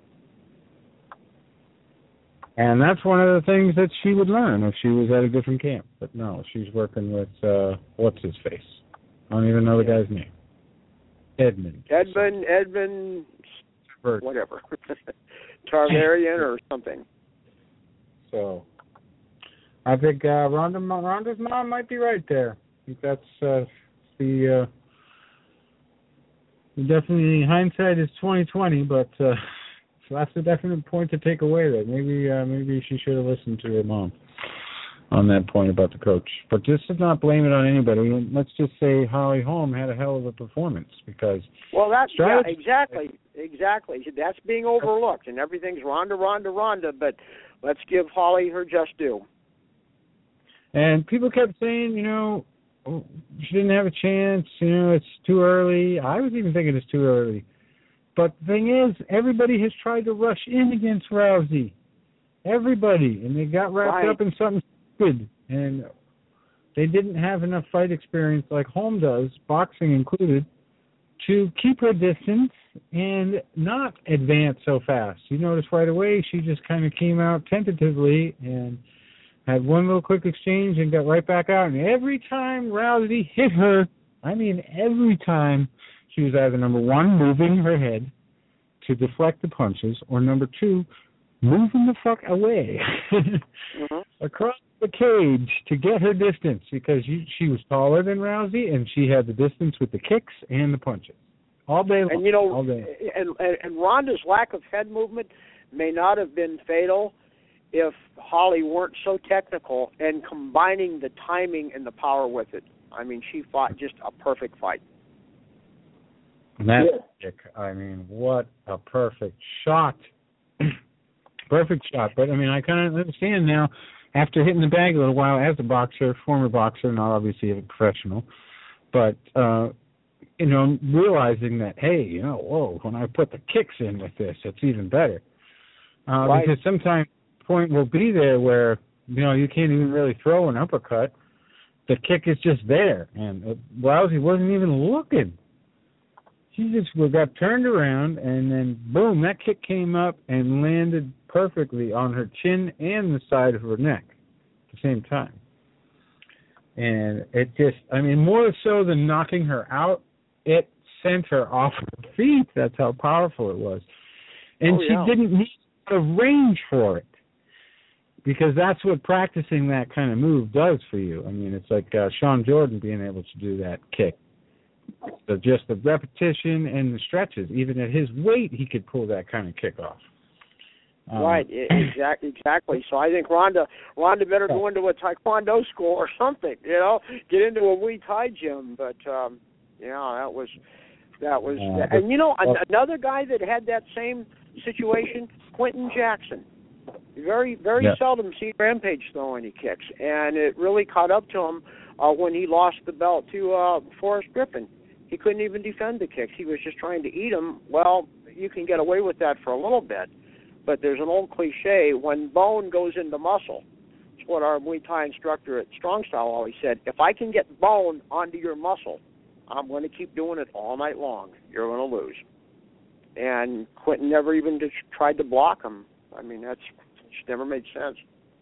And that's one of the things that she would learn if she was at a different camp. But no, she's working with, uh, what's his face? I don't even know the guy's name. Edmund. Edmund, Edmund, Bird. whatever. Targaryen or something. So, I think uh, Ronda, Ronda's mom might be right there. I think that's uh, the, uh, definitely hindsight is twenty twenty, but uh, so that's a definite point to take away there. Maybe uh, maybe she should have listened to her mom on that point about the coach. But just to not blame it on anybody, let's just say Holly Holm had a hell of a performance because Well, that's yeah, strategy- exactly, exactly. That's being overlooked, and everything's Ronda, Ronda, Ronda. But let's give Holly her just due. And people kept saying, you know, oh, she didn't have a chance, you know, it's too early. I was even thinking it's too early. But the thing is, everybody has tried to rush in against Rousey. Everybody. And they got wrapped Right. up in something stupid. And they didn't have enough fight experience like Holm does, boxing included, to keep her distance and not advance so fast. You notice right away she just kind of came out tentatively and had one little quick exchange and got right back out. And every time Rousey hit her, I mean every time, she was either, number one, moving her head to deflect the punches, or number two, moving the fuck away Mm-hmm. across the cage to get her distance because you, she was taller than Rousey and she had the distance with the kicks and the punches. All day long. And, you know, all day. and, and, and Ronda's lack of head movement may not have been fatal if Holly weren't so technical and combining the timing and the power with it. I mean, she fought just a perfect fight. That kick, I mean, what a perfect shot. Perfect shot. But, I mean, I kind of understand now, after hitting the bag a little while as a boxer, former boxer, not obviously a professional, but, uh, you know, realizing that, hey, you know, whoa, when I put the kicks in with this, it's even better. Uh, Right. Because sometimes the point will be there where, you know, you can't even really throw an uppercut. The kick is just there. And uh, Rousey wasn't even looking. She just got turned around, and then, boom, that kick came up and landed perfectly on her chin and the side of her neck at the same time. And it just, I mean, more so than knocking her out, it sent her off her feet. That's how powerful it was. And Oh, yeah. she didn't need a range for it, because that's what practicing that kind of move does for you. I mean, it's like uh, Sean Jordan being able to do that kick. So just the repetition and the stretches, even at his weight, he could pull that kind of kick off. Um, Right, exactly, exactly. So I think Ronda, Ronda better go into a taekwondo school or something. You know, get into a Muay Thai gym. But um, yeah, that was that was. Uh, and you know, well, another guy that had that same situation, Quentin Jackson. Very, very yeah. seldom see Rampage throw any kicks, and it really caught up to him uh, when he lost the belt to uh, Forrest Griffin. He couldn't even defend the kicks. He was just trying to eat them. Well, you can get away with that for a little bit, but there's an old cliche, when bone goes into muscle. It's what our Muay Thai instructor at Strong Style always said. If I can get bone onto your muscle, I'm going to keep doing it all night long. You're going to lose. And Quentin never even just tried to block him. I mean, that's just never made sense.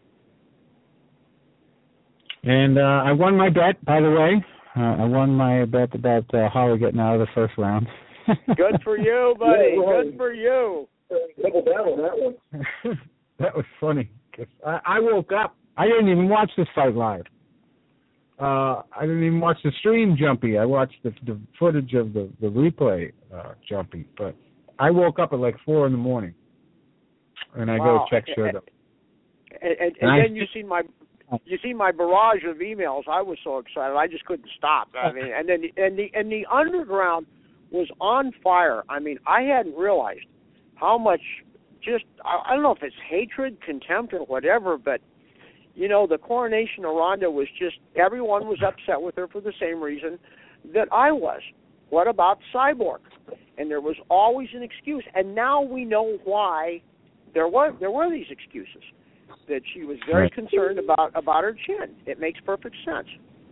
And uh, I won my bet, by the way. Uh, I won my bet about uh, Holly getting out of the first round. Good for you, buddy. Yeah, right. Good for you. Double down on that one. That was funny. 'Cause I, I woke up. I didn't even watch this fight live. Uh, I didn't even watch the stream, Jumpy. I watched the, the footage of the, the replay, uh, Jumpy. But I woke up at like four in the morning, and I Wow. go check showed up. And, and, and, And I- then you see my you see my barrage of emails. I was so excited, I just couldn't stop. I mean, and then and the and the underground was on fire. I mean, I hadn't realized how much. Just I, I don't know if it's hatred, contempt, or whatever, but you know, the coronation of Ronda was just, everyone was upset with her for the same reason that I was. What about Cyborg? And there was always an excuse. And now we know why there were there were these excuses. That she was very right. concerned about, about her chin. It makes perfect sense.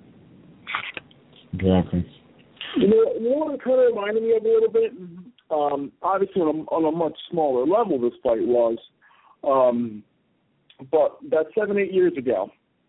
Exactly. You know, you know what it kind of reminded me of a little bit? Um, obviously, on a, on a much smaller level, this fight was. Um, but that seven, eight years ago,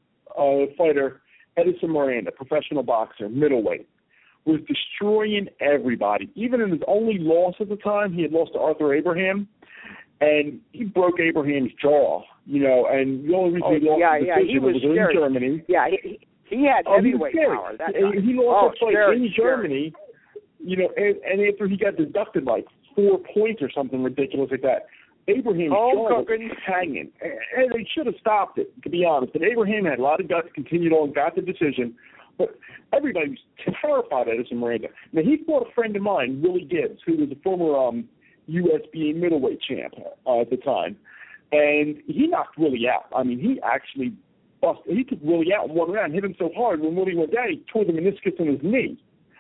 a fighter, Edison Miranda, professional boxer, middleweight, was destroying everybody. Even in his only loss at the time, he had lost to Arthur Abraham, and he broke Abraham's jaw, you know, and the only reason oh, he lost yeah, the yeah, decision he was, was scary. in Germany. Yeah, he, he had Oh, heavyweight he power. That guy. He lost oh, a fight scary, in scary. Germany, you know, and, and after he got deducted like four points or something ridiculous like that, Abraham's oh, jaw cooking. was hanging, and they should have stopped it, to be honest. But Abraham had a lot of guts, continued on, got the decision. But everybody was terrified of Edison Miranda. Now, he fought a friend of mine, Willie Gibbs, who was a former um, U S B A middleweight champ uh, at the time. And he knocked Willie out. I mean, he actually busted. He took Willie out in one round, hit him so hard when Willie went down, he tore the meniscus in his knee.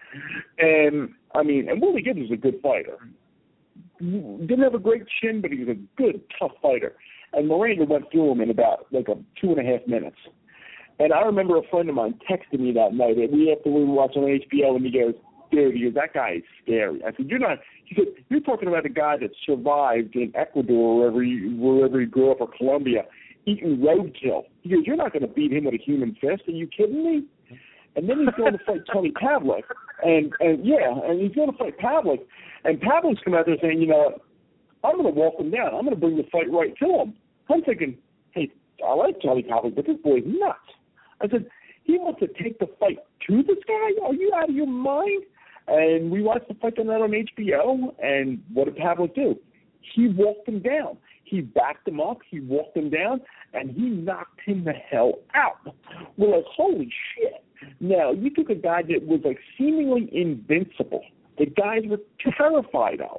And, I mean, and Willie Gibbs was a good fighter. Didn't have a great chin, but he was a good, tough fighter. And Miranda went through him in about, like, a two and a half minutes. And I remember a friend of mine texted me that night. And we after we were watching on H B O, and he goes, "Dude, he goes, that guy is scary." I said, "You're not." He said, "You're talking about a guy that survived in Ecuador, or wherever he, wherever he grew up, or Colombia, eating roadkill." He goes, "You're not going to beat him with a human fist. Are you kidding me?" And then he's going to fight Tony Pavlik, and and yeah, and he's going to fight Pavlik, and Pavlik's come out there saying, "You know what? I'm going to walk him down. I'm going to bring the fight right to him." I'm thinking, "Hey, I like Tony Pavlik, but this boy's nuts." I said, "He wants to take the fight to this guy? Are you out of your mind?" And we watched the fight tonight on H B O, and what did Pavlik do? He walked him down. He backed him up, he walked him down, and he knocked him the hell out. We're like, holy shit. Now, you took a guy that was like seemingly invincible, that guys were terrified of,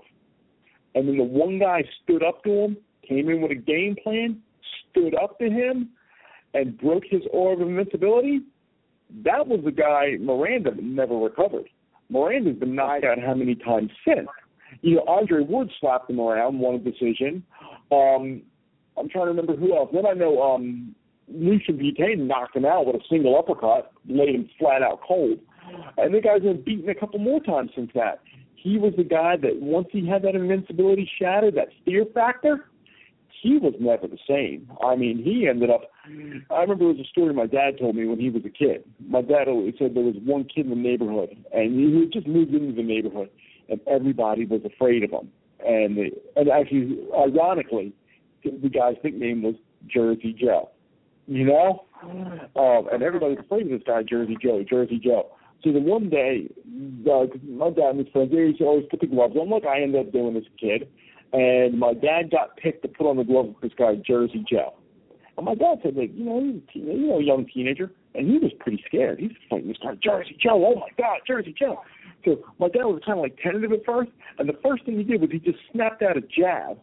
and then the one guy stood up to him, came in with a game plan, stood up to him, and broke his aura of invincibility. That was the guy Miranda never recovered. Miranda's been knocked out how many times since? You know, Andre Wood slapped him around, won a decision. Um, I'm trying to remember who else. Then I know um, Lucian Butane knocked him out with a single uppercut, laid him flat out cold. And the guy's been beaten a couple more times since that. He was the guy that once he had that invincibility shattered, that fear factor, he was never the same. I mean, he ended up, I remember there was a story my dad told me when he was a kid. My dad always said there was one kid in the neighborhood, and he had just moved into the neighborhood, and everybody was afraid of him. And, the, and actually, ironically, the guy's nickname was Jersey Joe, you know? Um, and everybody was afraid of this guy, Jersey Joe, Jersey Joe. So then one day, uh, my dad and his friends, they used to always put the gloves on, like I ended up doing as a kid. And my dad got picked to put on the glove with this guy, Jersey Joe. And my dad said, like, you know, he was a teenager, you know, a young teenager, and he was pretty scared. He's fighting this guy, Jersey Joe. Oh, my God, Jersey Joe. So my dad was kind of like tentative at first, and the first thing he did was he just snapped out a jab,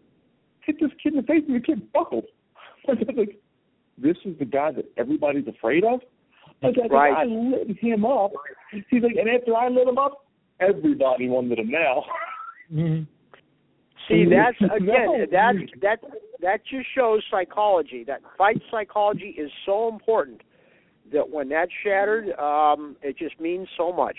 hit this kid in the face, and the kid buckled. My dad's like, this is the guy that everybody's afraid of? My dad's right. like, I lit him up. He's like, and after I lit him up, everybody wanted him now. Mm-hmm. See, that's again, no. that that that just shows psychology. That fight psychology is so important that when that's shattered, um, it just means so much.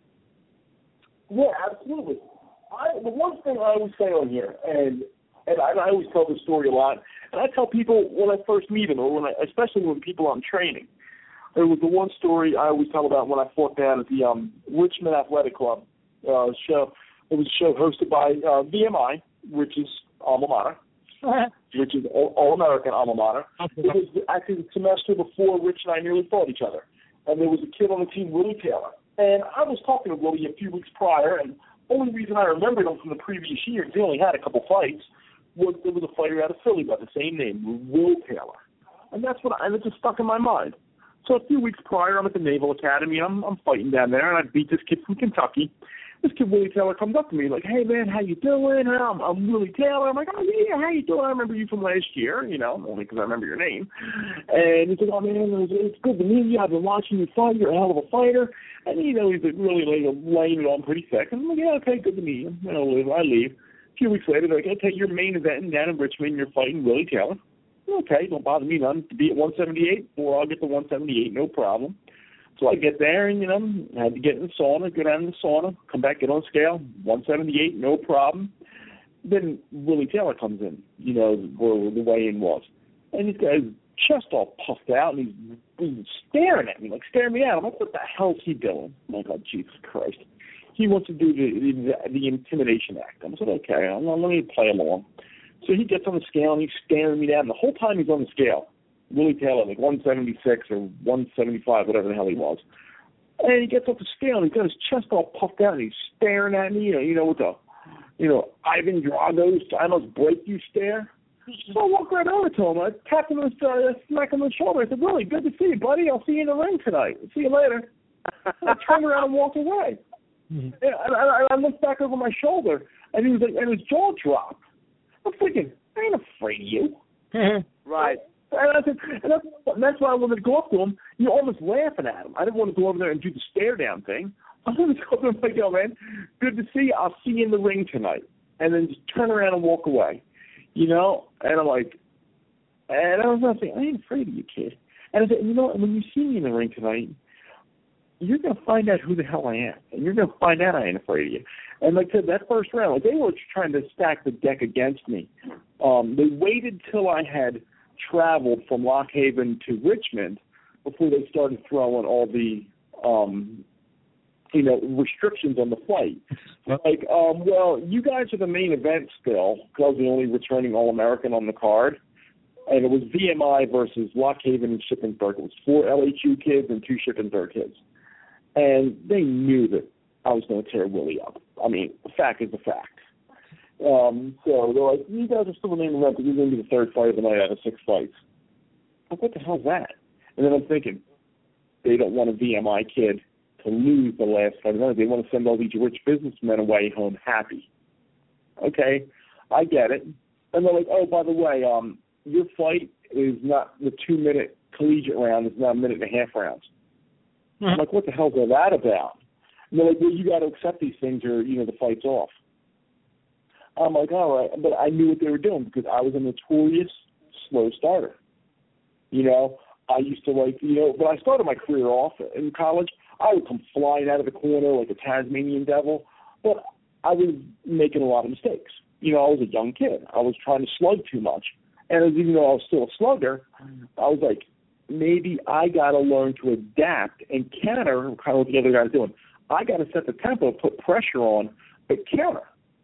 Yeah, absolutely. I, the one thing I always say on here, and and I, I always tell this story a lot, and I tell people when I first meet them, or when I, especially when people I'm training. There was the one story I always tell about when I fought down at the um, Richmond Athletic Club uh, show. It was a show hosted by uh, V M I, which is alma mater, which is all, all American alma mater. It was actually the semester before Rich and I nearly fought each other. And there was a kid on the team, Willie Taylor. And I was talking to Willie a few weeks prior, and the only reason I remembered him from the previous year, he only had a couple fights, was there was a fighter out of Philly by the same name, Will Taylor. And that's what I, and it just stuck in my mind. So a few weeks prior, I'm at the Naval Academy, and I'm, I'm fighting down there, and I beat this kid from Kentucky. this kid Willie Taylor comes up to me like, hey man, how you doing? I'm, I'm Willie Taylor. I'm like, oh yeah, how you doing? I remember you from last year, you know, only because I remember your name. And he's like, oh man, it's, it's good to meet you. I've been watching you fight. You're a hell of a fighter. And you know, he's like, really like laying it on pretty thick. And I'm like, yeah, okay, good to meet you. You know, I leave. A few weeks later, they're like, okay, your main event down in Richmond, you're fighting Willie Taylor. Okay, don't bother me none. To be at one seventy-eight, or I'll get to one seventy-eight, no problem. So I get there, and, you know, I had to get in the sauna, go down in the sauna, come back, get on scale, one seventy-eight, no problem. Then Willie Taylor comes in, you know, where the weigh-in was. And this guy's chest all puffed out, and he's, he's staring at me, like staring me out. I'm like, what the hell is he doing? I'm like, oh, Jesus Christ. He wants to do the the, the intimidation act. I said, okay, let me play along. So he gets on the scale, and he's staring me down. The whole time he's on the scale, Willie Taylor, like one seventy-six or one seventy-five, whatever the hell he was. And he gets off the scale, and he's got his chest all puffed out, and he's staring at me, you know, you know with the, you know, Ivan Drago's I must break you stare. So I walk right over to him. I tap him and uh, smack him on the shoulder. I said, Willie, good to see you, buddy. I'll see you in the ring tonight. See you later. I turned around and walked away. Mm-hmm. And I, I, I looked back over my shoulder, and he was like, and his jaw dropped. I'm thinking, I ain't afraid of you. Right. And, I said, and that's, that's why I wanted to go up to him. You know, almost laughing at him. I didn't want to go over there and do the stare down thing. I wanted to go over there and like, yo, man, good to see you. I'll see you in the ring tonight. And then just turn around and walk away. You know? And I'm like, and I was not saying, I ain't afraid of you, kid. And I said, you know what, when you see me in the ring tonight, you're going to find out who the hell I am. And you're going to find out I ain't afraid of you. And like I said, that first round, like they were trying to stack the deck against me. Um, they waited till I had traveled from Lock Haven to Richmond before they started throwing all the, um, you know, restrictions on the fight. Like, um, well, you guys are the main event still, because I was the only returning All-American on the card. And it was V M I versus Lock Haven and Shippensburg. It was four L H U kids and two Shippensburg kids. And they knew that I was going to tear Willie up. I mean, the fact is the fact. Um, so they're like, you guys are still the main event, but you're going to be the third fight of the night out of six fights. I'm like, what the hell's that? And then I'm thinking, they don't want a V M I kid to lose the last fight of the night. They want to send all these rich businessmen away home happy. Okay, I get it. And they're like, oh, by the way, um, your fight is not the two-minute collegiate round. It's not a minute and a half rounds. Mm-hmm. I'm like, what the hell is all that about? And they're like, well, you got to accept these things or, you know, the fight's off. I'm like, all right. But I knew what they were doing because I was a notorious slow starter. You know, I used to like, you know, when I started my career off in college, I would come flying out of the corner like a Tasmanian devil. But I was making a lot of mistakes. You know, I was a young kid. I was trying to slug too much. And even though I was still a slugger, I was like, maybe I got to learn to adapt and counter kind of what the other guy's doing. I got to set the tempo, put pressure on, but counter.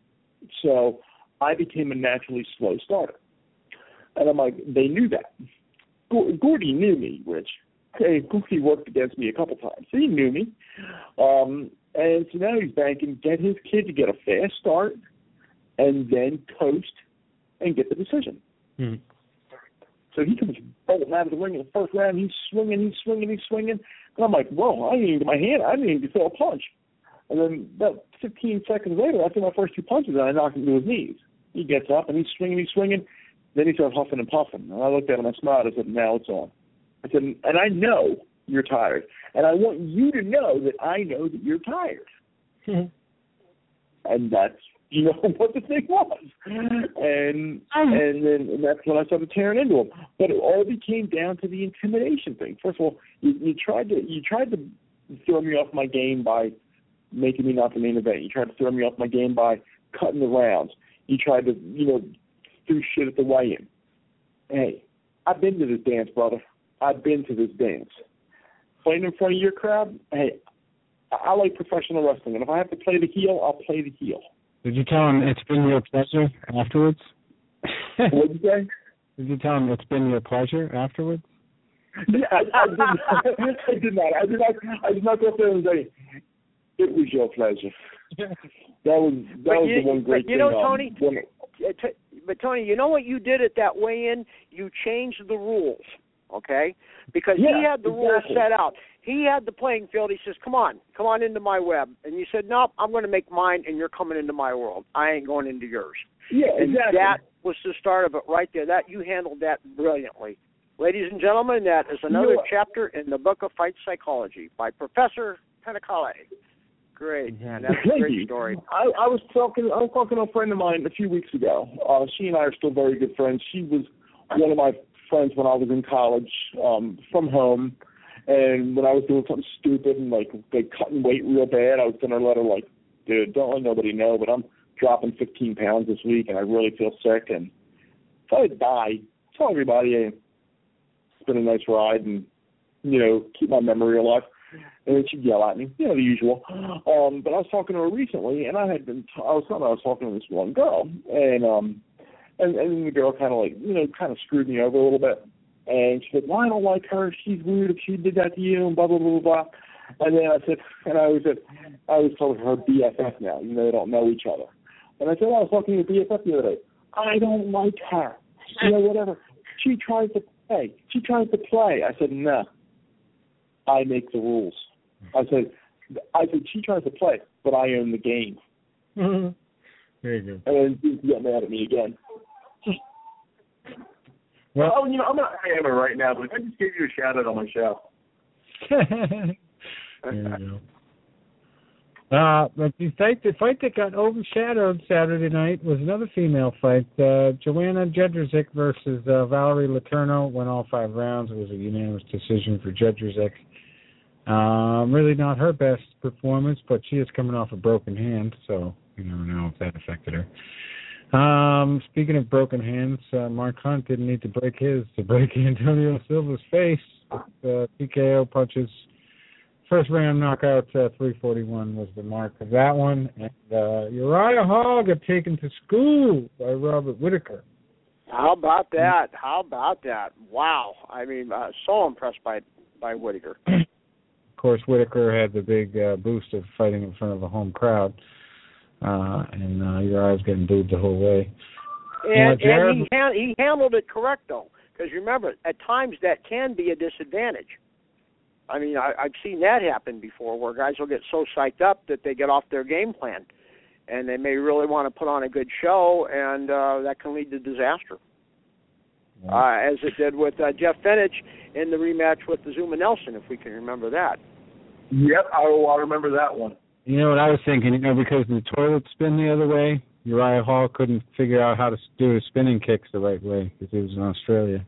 So I became a naturally slow starter. And I'm like, they knew that. Gordy knew me, Rich. Hey, Gordy worked against me a couple times. So he knew me. Um, and so now he's banking, get his kid to get a fast start and then coast and get the decision. Hmm. So he comes bolting out of the ring in the first round. He's swinging, he's swinging, he's swinging. And I'm like, whoa, I didn't even get my hand. I didn't even throw a punch. And then about fifteen seconds later, I threw my first two punches, and I knocked him to his knees. He gets up, and he's swinging, he's swinging. Then he starts huffing and puffing. And I looked at him, I smiled, I said, now it's on. I said, and I know you're tired. And I want you to know that I know that you're tired. Mm-hmm. And that's, you know, what the thing was. And and then and that's when I started tearing into him. But it all became down to the intimidation thing. First of all, you, you tried to you tried to throw me off my game by making me not the main event. You tried to throw me off my game by cutting the rounds. You tried to, you know, do shit at the weigh-in. Hey, I've been to this dance, brother. I've been to this dance. Fighting in front of your crowd, hey, I, I like professional wrestling. And if I have to play the heel, I'll play the heel. Did you tell him it's been your pleasure afterwards? What did you say? Did you tell him it's been your pleasure afterwards? Yeah, I, I, did not, I did not. I did not. I did not go up there and say, it was your pleasure. That was that but was you, the one great but you thing. know, Tony, um, but Tony, you know what you did at that weigh-in? You changed the rules. okay? Because Yeah, he had the exactly. rules set out. He had the playing field. He says, come on, come on into my web. And you said, nope, I'm going to make mine, and you're coming into my world. I ain't going into yours. Yeah, and exactly. that was the start of it right there. That you handled that brilliantly. Ladies and gentlemen, that is another You know, chapter in the book of Fight Psychology by Professor Pentacale. Great. And that's a Thank great you. story. I, I was talking. I was talking to a friend of mine a few weeks ago. Uh, she and I are still very good friends. She was one of my friends when I was in college, um, from home. And when I was doing something stupid and like like cutting weight real bad, I was gonna let her like, dude, don't let nobody know, but I'm dropping fifteen pounds this week, and I really feel sick. And if I died, tell everybody, hey, it's been a nice ride, and you know, keep my memory alive. And then she'd yell at me, you know, the usual. Um, but I was talking to her recently, and I had been, t- I was I was talking to this one girl, and um, and and the girl kind of like, you know, kind of screwed me over a little bit. And she said, well, I don't like her. She's weird if she did that to you, and blah, blah, blah, blah, blah. And then I said, and I always said, I always told her B F F now, you know, they don't know each other. And I said, I was talking to B F F the other day. I don't like her. You know, whatever. She tries to play. She tries to play. I said, no. I make the rules. I said, I said, she tries to play, but I own the game. Mm-hmm. There you go. And then she got mad at me again. Well, oh, you know, I'm not hammer right now, but I just gave you a shout out on my show. there you go. Uh, but the fight, the fight that got overshadowed Saturday night was another female fight. Uh, Joanna Jedrzejczyk versus uh, Valerie Letourneau went all five rounds. It was a unanimous decision for Jedrzejczyk. Um, really not her best performance, but she is coming off a broken hand, so you never know if that affected her. Um, speaking of broken hands, uh, Mark Hunt didn't need to break his to break Antonio Silva's face. Uh, T K O punches. First round knockout, uh, three forty-one was the mark of that one. And uh, Uriah Hall got taken to school by Robert Whitaker. How about that? How about that? Wow. I mean, uh, so impressed by by Whitaker. Of course, Whitaker had the big uh, boost of fighting in front of a home crowd. Uh, and uh, Uriah was getting booed the whole way. And, uh, Jared, and he, han- he handled it correct, though, because remember, at times that can be a disadvantage. I mean, I, I've seen that happen before, where guys will get so psyched up that they get off their game plan, and they may really want to put on a good show, and uh, that can lead to disaster, yeah. uh, as it did with uh, Jeff Fenech in the rematch with the Zuma Nelson, if we can remember that. Yep, I, I remember that one. You know what I was thinking? You know, because the toilet spin the other way, Uriah Hall couldn't figure out how to do his spinning kicks the right way because he was in Australia.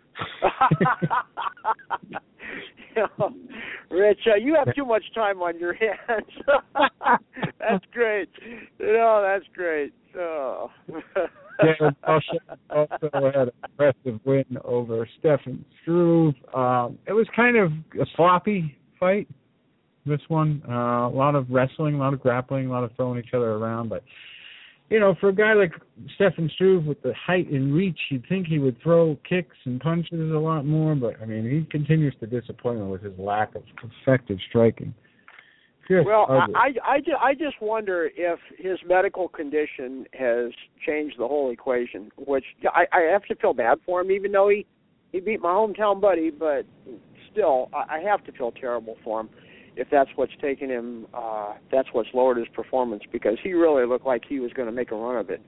You know, Rich, uh, you have too much time on your hands. That's great. You know, that's great. Oh. Yeah, also had an impressive win over Stefan Struve. Um, it was kind of a sloppy fight. This one, uh, a lot of wrestling, a lot of grappling, a lot of throwing each other around. But, you know, for a guy like Stefan Struve with the height and reach, you'd think he would throw kicks and punches a lot more. But, I mean, he continues to disappoint me with his lack of effective striking. Just well, ugly. I, I, I just wonder if his medical condition has changed the whole equation, which I, I have to feel bad for him, even though he, he beat my hometown buddy. But still, I, I have to feel terrible for him. If that's what's taken him, uh, that's what's lowered his performance, because he really looked like he was going to make a run of it.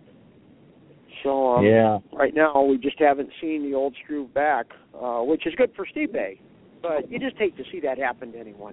So um, yeah. right now we just haven't seen the old Struve back, uh, which is good for Stipe, but you just hate to see that happen to anyone.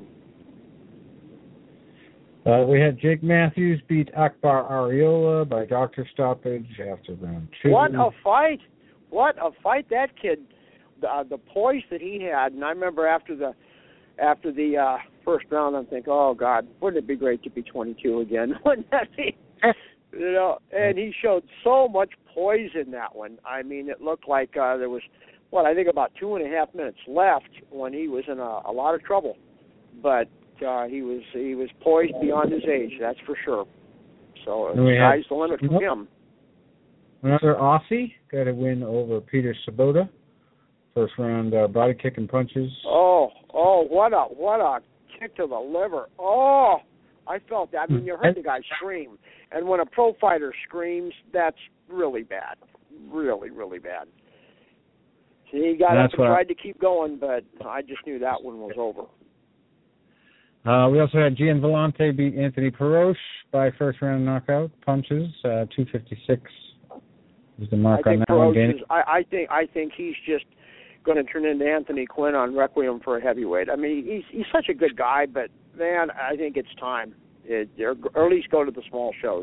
Uh, we had Jake Matthews beat Akbar Ariola by doctor stoppage after round two. What a fight! What a fight that kid, the, uh, the poise that he had, and I remember after the After the uh, first round, I'm thinking, oh, God, wouldn't it be great to be twenty-two again? Wouldn't that be? You know, and he showed so much poise in that one. I mean, it looked like uh, there was, what, I think about two and a half minutes left when he was in a, a lot of trouble. But uh, he was he was poised beyond his age, that's for sure. So the sky's the limit for him. Another Aussie got a win over Peter Sabota. First round uh, body kick and punches. Oh, oh, what a what a kick to the liver. Oh, I felt that. I mean, you heard the guy scream. And when a pro fighter screams, that's really bad. Really, really bad. See, he got That's up and what I- tried to keep going, but I just knew that one was over. Uh, we also had Gian Vellante beat Anthony Perosh by first round knockout punches. Uh, two fifty-six is the mark I on think that one. Perosh Danny? is, I, I think I think he's just going to turn into Anthony Quinn on Requiem for a Heavyweight. I mean, he's he's such a good guy, but man, I think it's time. It, or, or at least go to the small shows.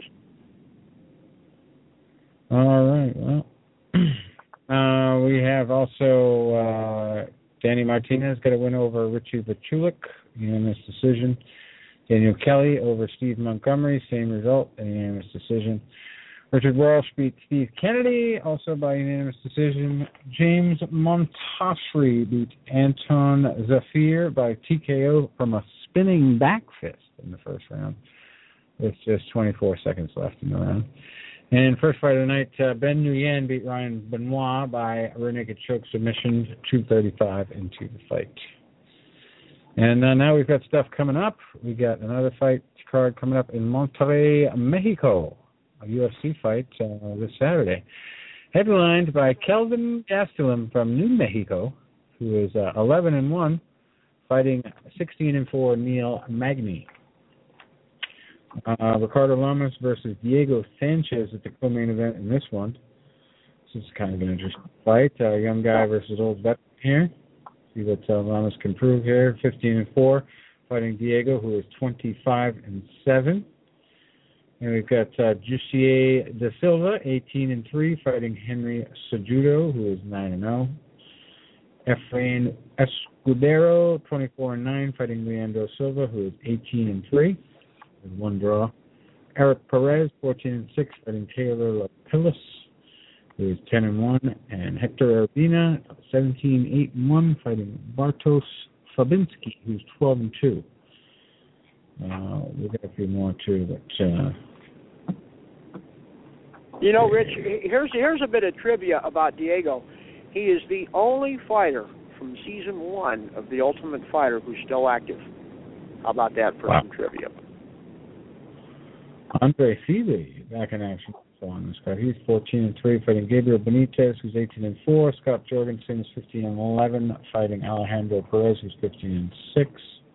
All right. Well, uh, we have also uh, Danny Martinez got a win over Richie Vachulik, unanimous decision. Daniel Kelly over Steve Montgomery, same result, a unanimous decision. Richard Walsh beat Steve Kennedy, also by unanimous decision. James Montasri beat Anton Zafir by T K O from a spinning back fist in the first round. With just twenty-four seconds left in the round. And first fight of the night, uh, Ben Nguyen beat Ryan Benoit by rear naked choke submission, two thirty-five into the fight. And uh, now we've got stuff coming up. We got another fight card coming up in Monterrey, Mexico, a U F C fight uh, this Saturday, headlined by Kelvin Gastelum from New Mexico, who is uh, eleven and one, fighting sixteen and four Neil Magny. Uh, Ricardo Lamas versus Diego Sanchez at the co-main event in this one. This is kind of an interesting fight. Uh, young guy versus old veteran here. See what uh, Lamas can prove here. fifteen and four, fighting Diego, who is twenty-five and seven. And we've got uh, Jussier da Silva, eighteen and three, fighting Henry Cejudo, who is nine and zero. Efrain Escudero, twenty-four and nine, fighting Leandro Silva, who is eighteen and three. With one draw. Eric Perez, fourteen and six, fighting Taylor Lapilus, who is ten and one, and Hector Urbina, seventeen eight and one, fighting Bartosz Fabinski, who's twelve and two. Uh, we'll get a few more too, but uh, you know, Rich, here's here's a bit of trivia about Diego. He is the only fighter from season one of The Ultimate Fighter who's still active. How about that for wow. some trivia? Andre Fili back in action on this card. He's fourteen and three, fighting Gabriel Benitez, who's eighteen and four. Scott Jorgensen is fifteen and eleven, fighting Alejandro Perez, who's fifteen and six.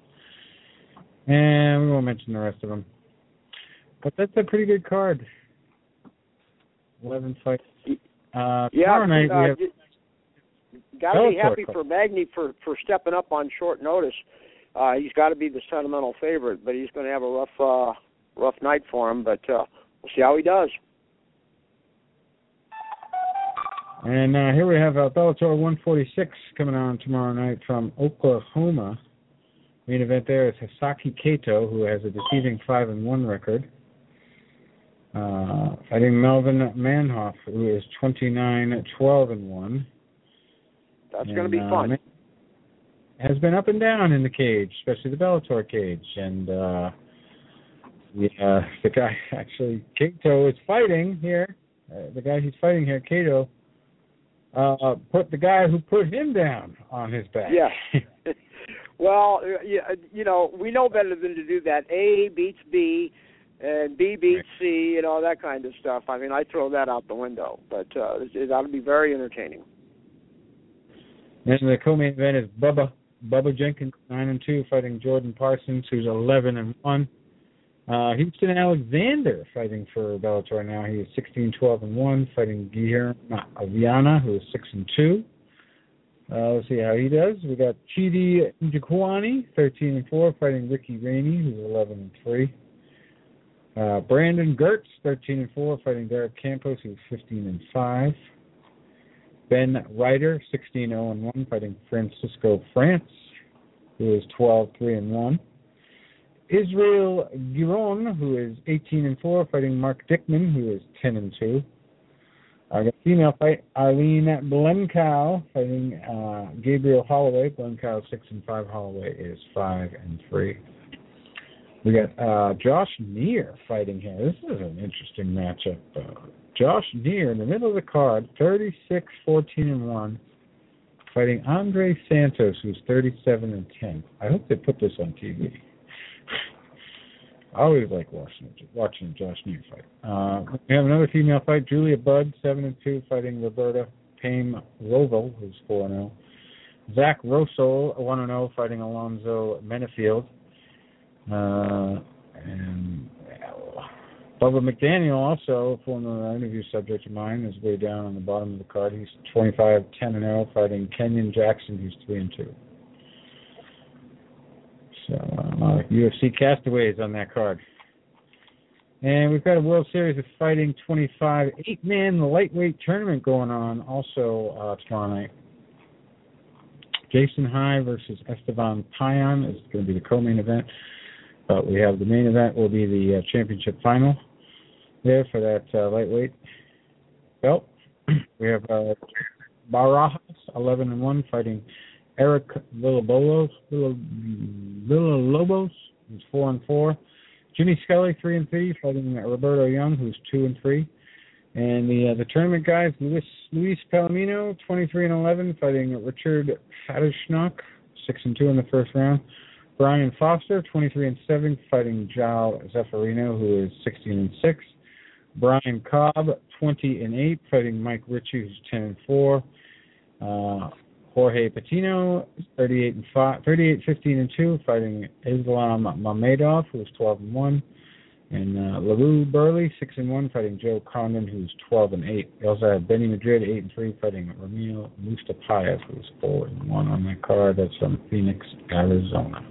And we won't mention the rest of them. But that's a pretty good card. eleven fights. Uh, yeah, tomorrow night uh, we have. Got to be Bellator happy card. for Magny for, for stepping up on short notice. Uh, he's got to be the sentimental favorite, but he's going to have a rough uh, rough night for him. But uh, we'll see how he does. And uh, here we have uh, Bellator one forty-six coming on tomorrow night from Oklahoma. Main event there is Hisaki Kato, who has a deceiving five and one record, uh, fighting Melvin Manhoff, who is twenty-nine twelve and one. That's and, going to be uh, fun. Has been up and down in the cage, especially the Bellator cage, and uh, the uh, the guy actually Kato is fighting here. Uh, the guy he's fighting here, Kato. Uh, put the guy who put him down on his back. Yeah. Well, you, you know, we know better than to do that. A beats B, and B beats C, you know, that kind of stuff. I mean, I throw that out the window, but uh, it, it ought to be very entertaining. And the co-main event is Bubba Bubba Jenkins, nine and two, fighting Jordan Parsons, who's eleven and one. Uh, Houston Alexander fighting for Bellator now. He is sixteen twelve and one, fighting Guillermo Aviana, who is six and two. Uh, let's see how he does. We got Chidi Njokuani, thirteen and four, fighting Ricky Rainey, who's eleven and three. Uh, Brandon Gertz, thirteen and four, fighting Derek Campos, who's fifteen and five. Ben Ryder, sixteen oh and one, fighting Francisco France, who is twelve three and one. Israel Giron, who is eighteen and four, fighting Mark Dickman, who is ten and two. I got female fight, Arlene Blencow, fighting uh, Gabriel Holloway. Blencow six and five, Holloway is five and three. We got uh, Josh Neer fighting here. This is an interesting matchup. Uh, Josh Neer in the middle of the card, thirty-six fourteen and one, fighting Andre Santos, who's thirty-seven and ten. I hope they put this on T V. I always like watching watching Josh Neer fight. Uh, we have another female fight, Julia Budd, seven and two, fighting Roberta Payne Roval, who's four and oh. Zach Rosol, one and oh, fighting Alonzo Menefield. Uh, and Bubba McDaniel, also a former interview subject of mine, is way down on the bottom of the card. He's twenty-five ten and oh, fighting Kenyon Jackson, who's three and two. So, uh, U F C castaways on that card. And we've got a World Series of Fighting twenty-five eight-man lightweight tournament going on also uh, tomorrow night. Jason High versus Esteban Payan is going to be the co-main event. But we have the main event will be the uh, championship final there for that uh, lightweight belt. We have uh, Barajas, eleven and one, fighting Eric Villalobos, Villalobos, who's four and four. Jimmy Scully, three and three, fighting Roberto Young, who's two and three. And the uh, the tournament guys, Luis Luis Palomino, twenty-three and eleven, fighting Richard Hadishnock, six and two in the first round. Brian Foster, twenty-three and seven, fighting João Zeffirino, who is sixteen and six. Brian Cobb, twenty and eight, fighting Mike Ritchie, who's ten and four. Uh, Jorge Patino, thirty-eight and five, thirty-eight fifteen and two, fighting Islam Mamedov, who's twelve and one. And uh, LaRue Burley, six and one, fighting Joe Condon, who's twelve and eight. We also have Benny Madrid, eight and three, fighting Ramil Mustafayev, who's four and one on that card. That's from Phoenix, Arizona.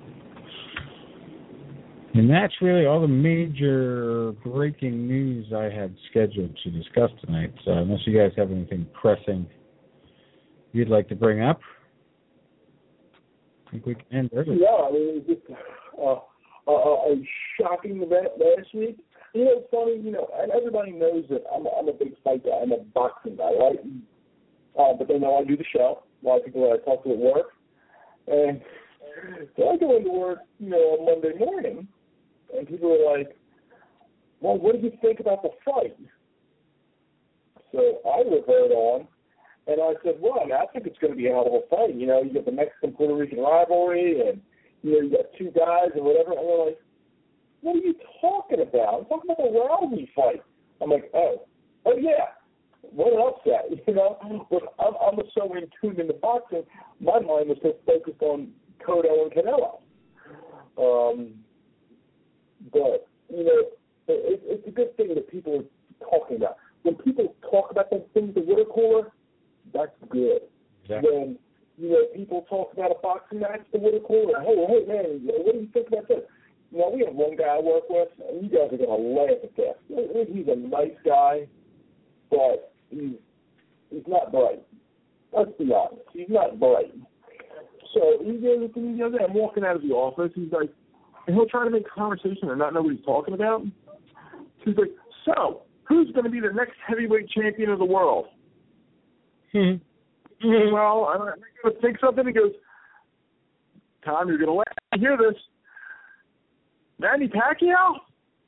And that's really all the major breaking news I had scheduled to discuss tonight. So unless you guys have anything pressing you'd like to bring up, I think we can end early. Yeah, I mean, it's just uh, a, a shocking event last week. You know, it's funny, you know, and everybody knows that I'm a, I'm a big fight guy. I'm a boxing guy, right? Uh, but they know I do the show. A lot of people that I talk to at work. And so I go into work, you know, on Monday morning, and people are like, well, what did you think about the fight? So I revert on, and I said, well, I think it's going to be a hell of a fight. You know, you got the Mexican-Puerto Rican rivalry, and, you know, you got two guys and whatever. And they're like, what are you talking about? I'm talking about the Rousey fight. I'm like, oh, oh, yeah. What an upset, you know? But I'm, I'm so in tune into boxing, my mind was just focused on Cotto and Canelo. Um, but, you know, it, it's a good thing that people are talking about. When people talk about those things, the water cooler, that's good. Exactly. When, you know, people talk about a boxing match, the water cooler, hey, hey, man, what do you think about this? You know, we have one guy I work with, and you guys are going to laugh at this. He's a nice guy, but he's, he's not bright. Let's be honest. He's not bright. So he goes to me the other day. I'm walking out of the office. He's like, and he'll try to make conversation and not know what he's talking about. He's like, so, who's going to be the next heavyweight champion of the world? Hmm. Well, I'm going to think something. He goes, Tom, you're going to laugh to hear this. Manny Pacquiao?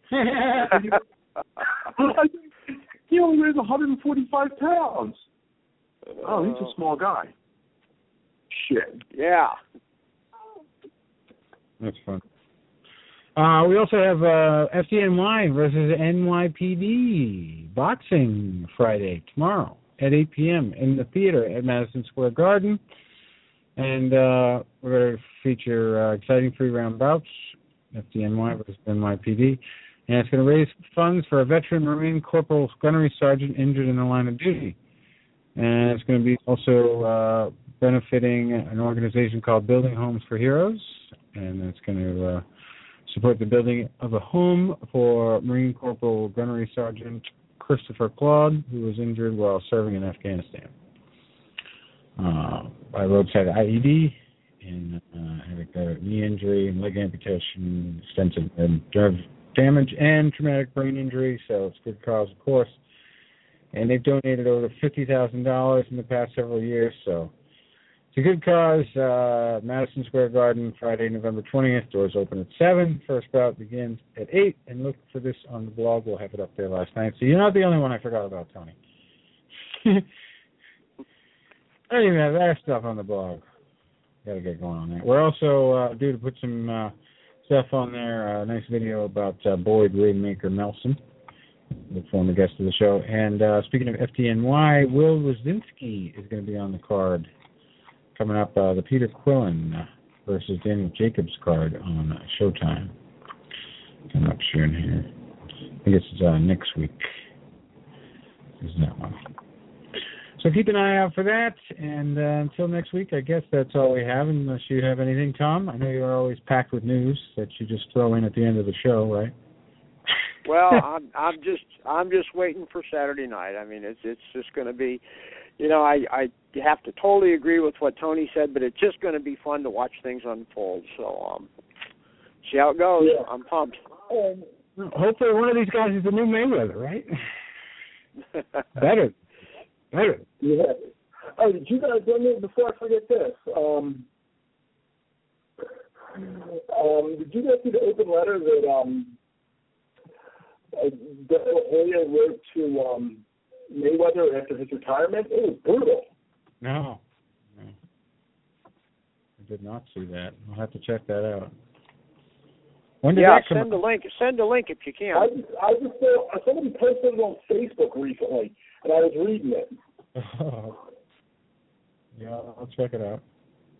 He only weighs one hundred forty-five pounds. Oh, he's a small guy. Shit. Yeah. That's fun. Uh, we also have uh, F D N Y versus N Y P D boxing Friday, tomorrow at eight p.m. in the theater at Madison Square Garden. And uh, we're going to feature uh, exciting three-round bouts, F D N Y versus N Y P D. And it's going to raise funds for a veteran Marine Corporal Gunnery Sergeant injured in the line of duty. And it's going to be also uh, benefiting an organization called Building Homes for Heroes. And it's going to uh, support the building of a home for Marine Corporal Gunnery Sergeant Christopher Claude, who was injured while serving in Afghanistan uh, by roadside I E D. And uh, had a knee injury and leg amputation, extensive nerve damage, and traumatic brain injury. So it's a good cause, of course. And they've donated over fifty thousand dollars in the past several years. So it's a good cause. Uh, Madison Square Garden, Friday, November twentieth. Doors open at seven. First bout begins at eight. And look for this on the blog. We'll have it up there last night. So you're not the only one I forgot about, Tony. I don't even have that stuff on the blog. Got to get going on that. We're also uh, due to put some uh, stuff on there, a uh, nice video about uh, Boyd Rainmaker Nelson, the former guest of the show. And uh, speaking of F T N Y, Will Rosinski is going to be on the card. Coming up, uh, the Peter Quillen versus Daniel Jacobs card on Showtime. Coming up soon here. I think it's uh, next week. Is that one? So keep an eye out for that. And uh, until next week, I guess that's all we have. Unless you have anything, Tom. I know you're always packed with news that you just throw in at the end of the show, right? Well, I'm I'm just I'm just waiting for Saturday night. I mean, it's it's just going to be, you know, I I have to totally agree with what Tony said, but it's just going to be fun to watch things unfold. So um, see how it goes. Yeah. I'm pumped. Um, Hopefully, one of these guys is the new Mayweather, right? Better, better. yeah. Oh, did you guys let me before I forget this? Um, um, did you guys see the open letter that um, uh, De La Hoya wrote to um, Mayweather after his retirement? It was brutal. No, no, I did not see that. I'll have to check that out. When did Yeah, that come send the link. Send the link if you can. I just, I just saw somebody posted it on Facebook recently, and I was reading it. Yeah, I'll check it out.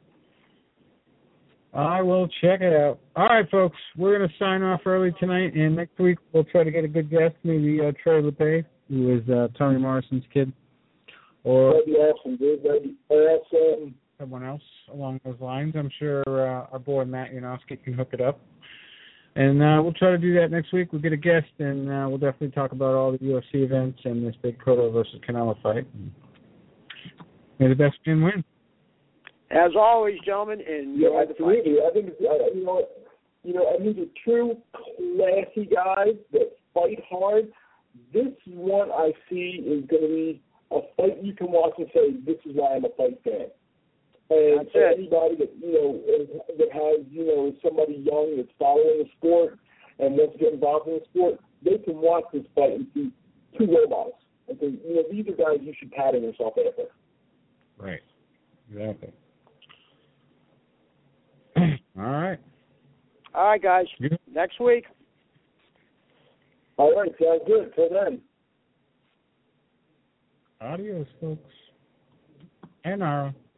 I will check it out. All right, folks, we're going to sign off early tonight, and next week we'll try to get a good guest, maybe uh, Trey LePay, who is uh, Tony Morrison's kid, or That'd be awesome, dude. That'd be awesome. someone else along those lines. I'm sure uh, our boy Matt Yanofsky can hook it up. And uh, we'll try to do that next week. We'll get a guest, and uh, we'll definitely talk about all the U F C events and this big Cotto versus Canelo fight. May the best man win. As always, gentlemen, enjoy Yeah, the fight. absolutely. I think it's, I, you know, what, you know, I think the true classy guys that fight hard. This one I see is going to be a fight you can watch and say, "This is why I'm a fight fan." And That's for it. anybody that you know is- that has you know somebody young that's following the sport and wants to get involved in the sport, they can watch this fight and see two role models. And think, you know, these are guys you should pattern yourself after. Right. Exactly. All right. All right, guys. Yeah. Next week. All right, sounds good. Till then. Adios, folks. And Nara.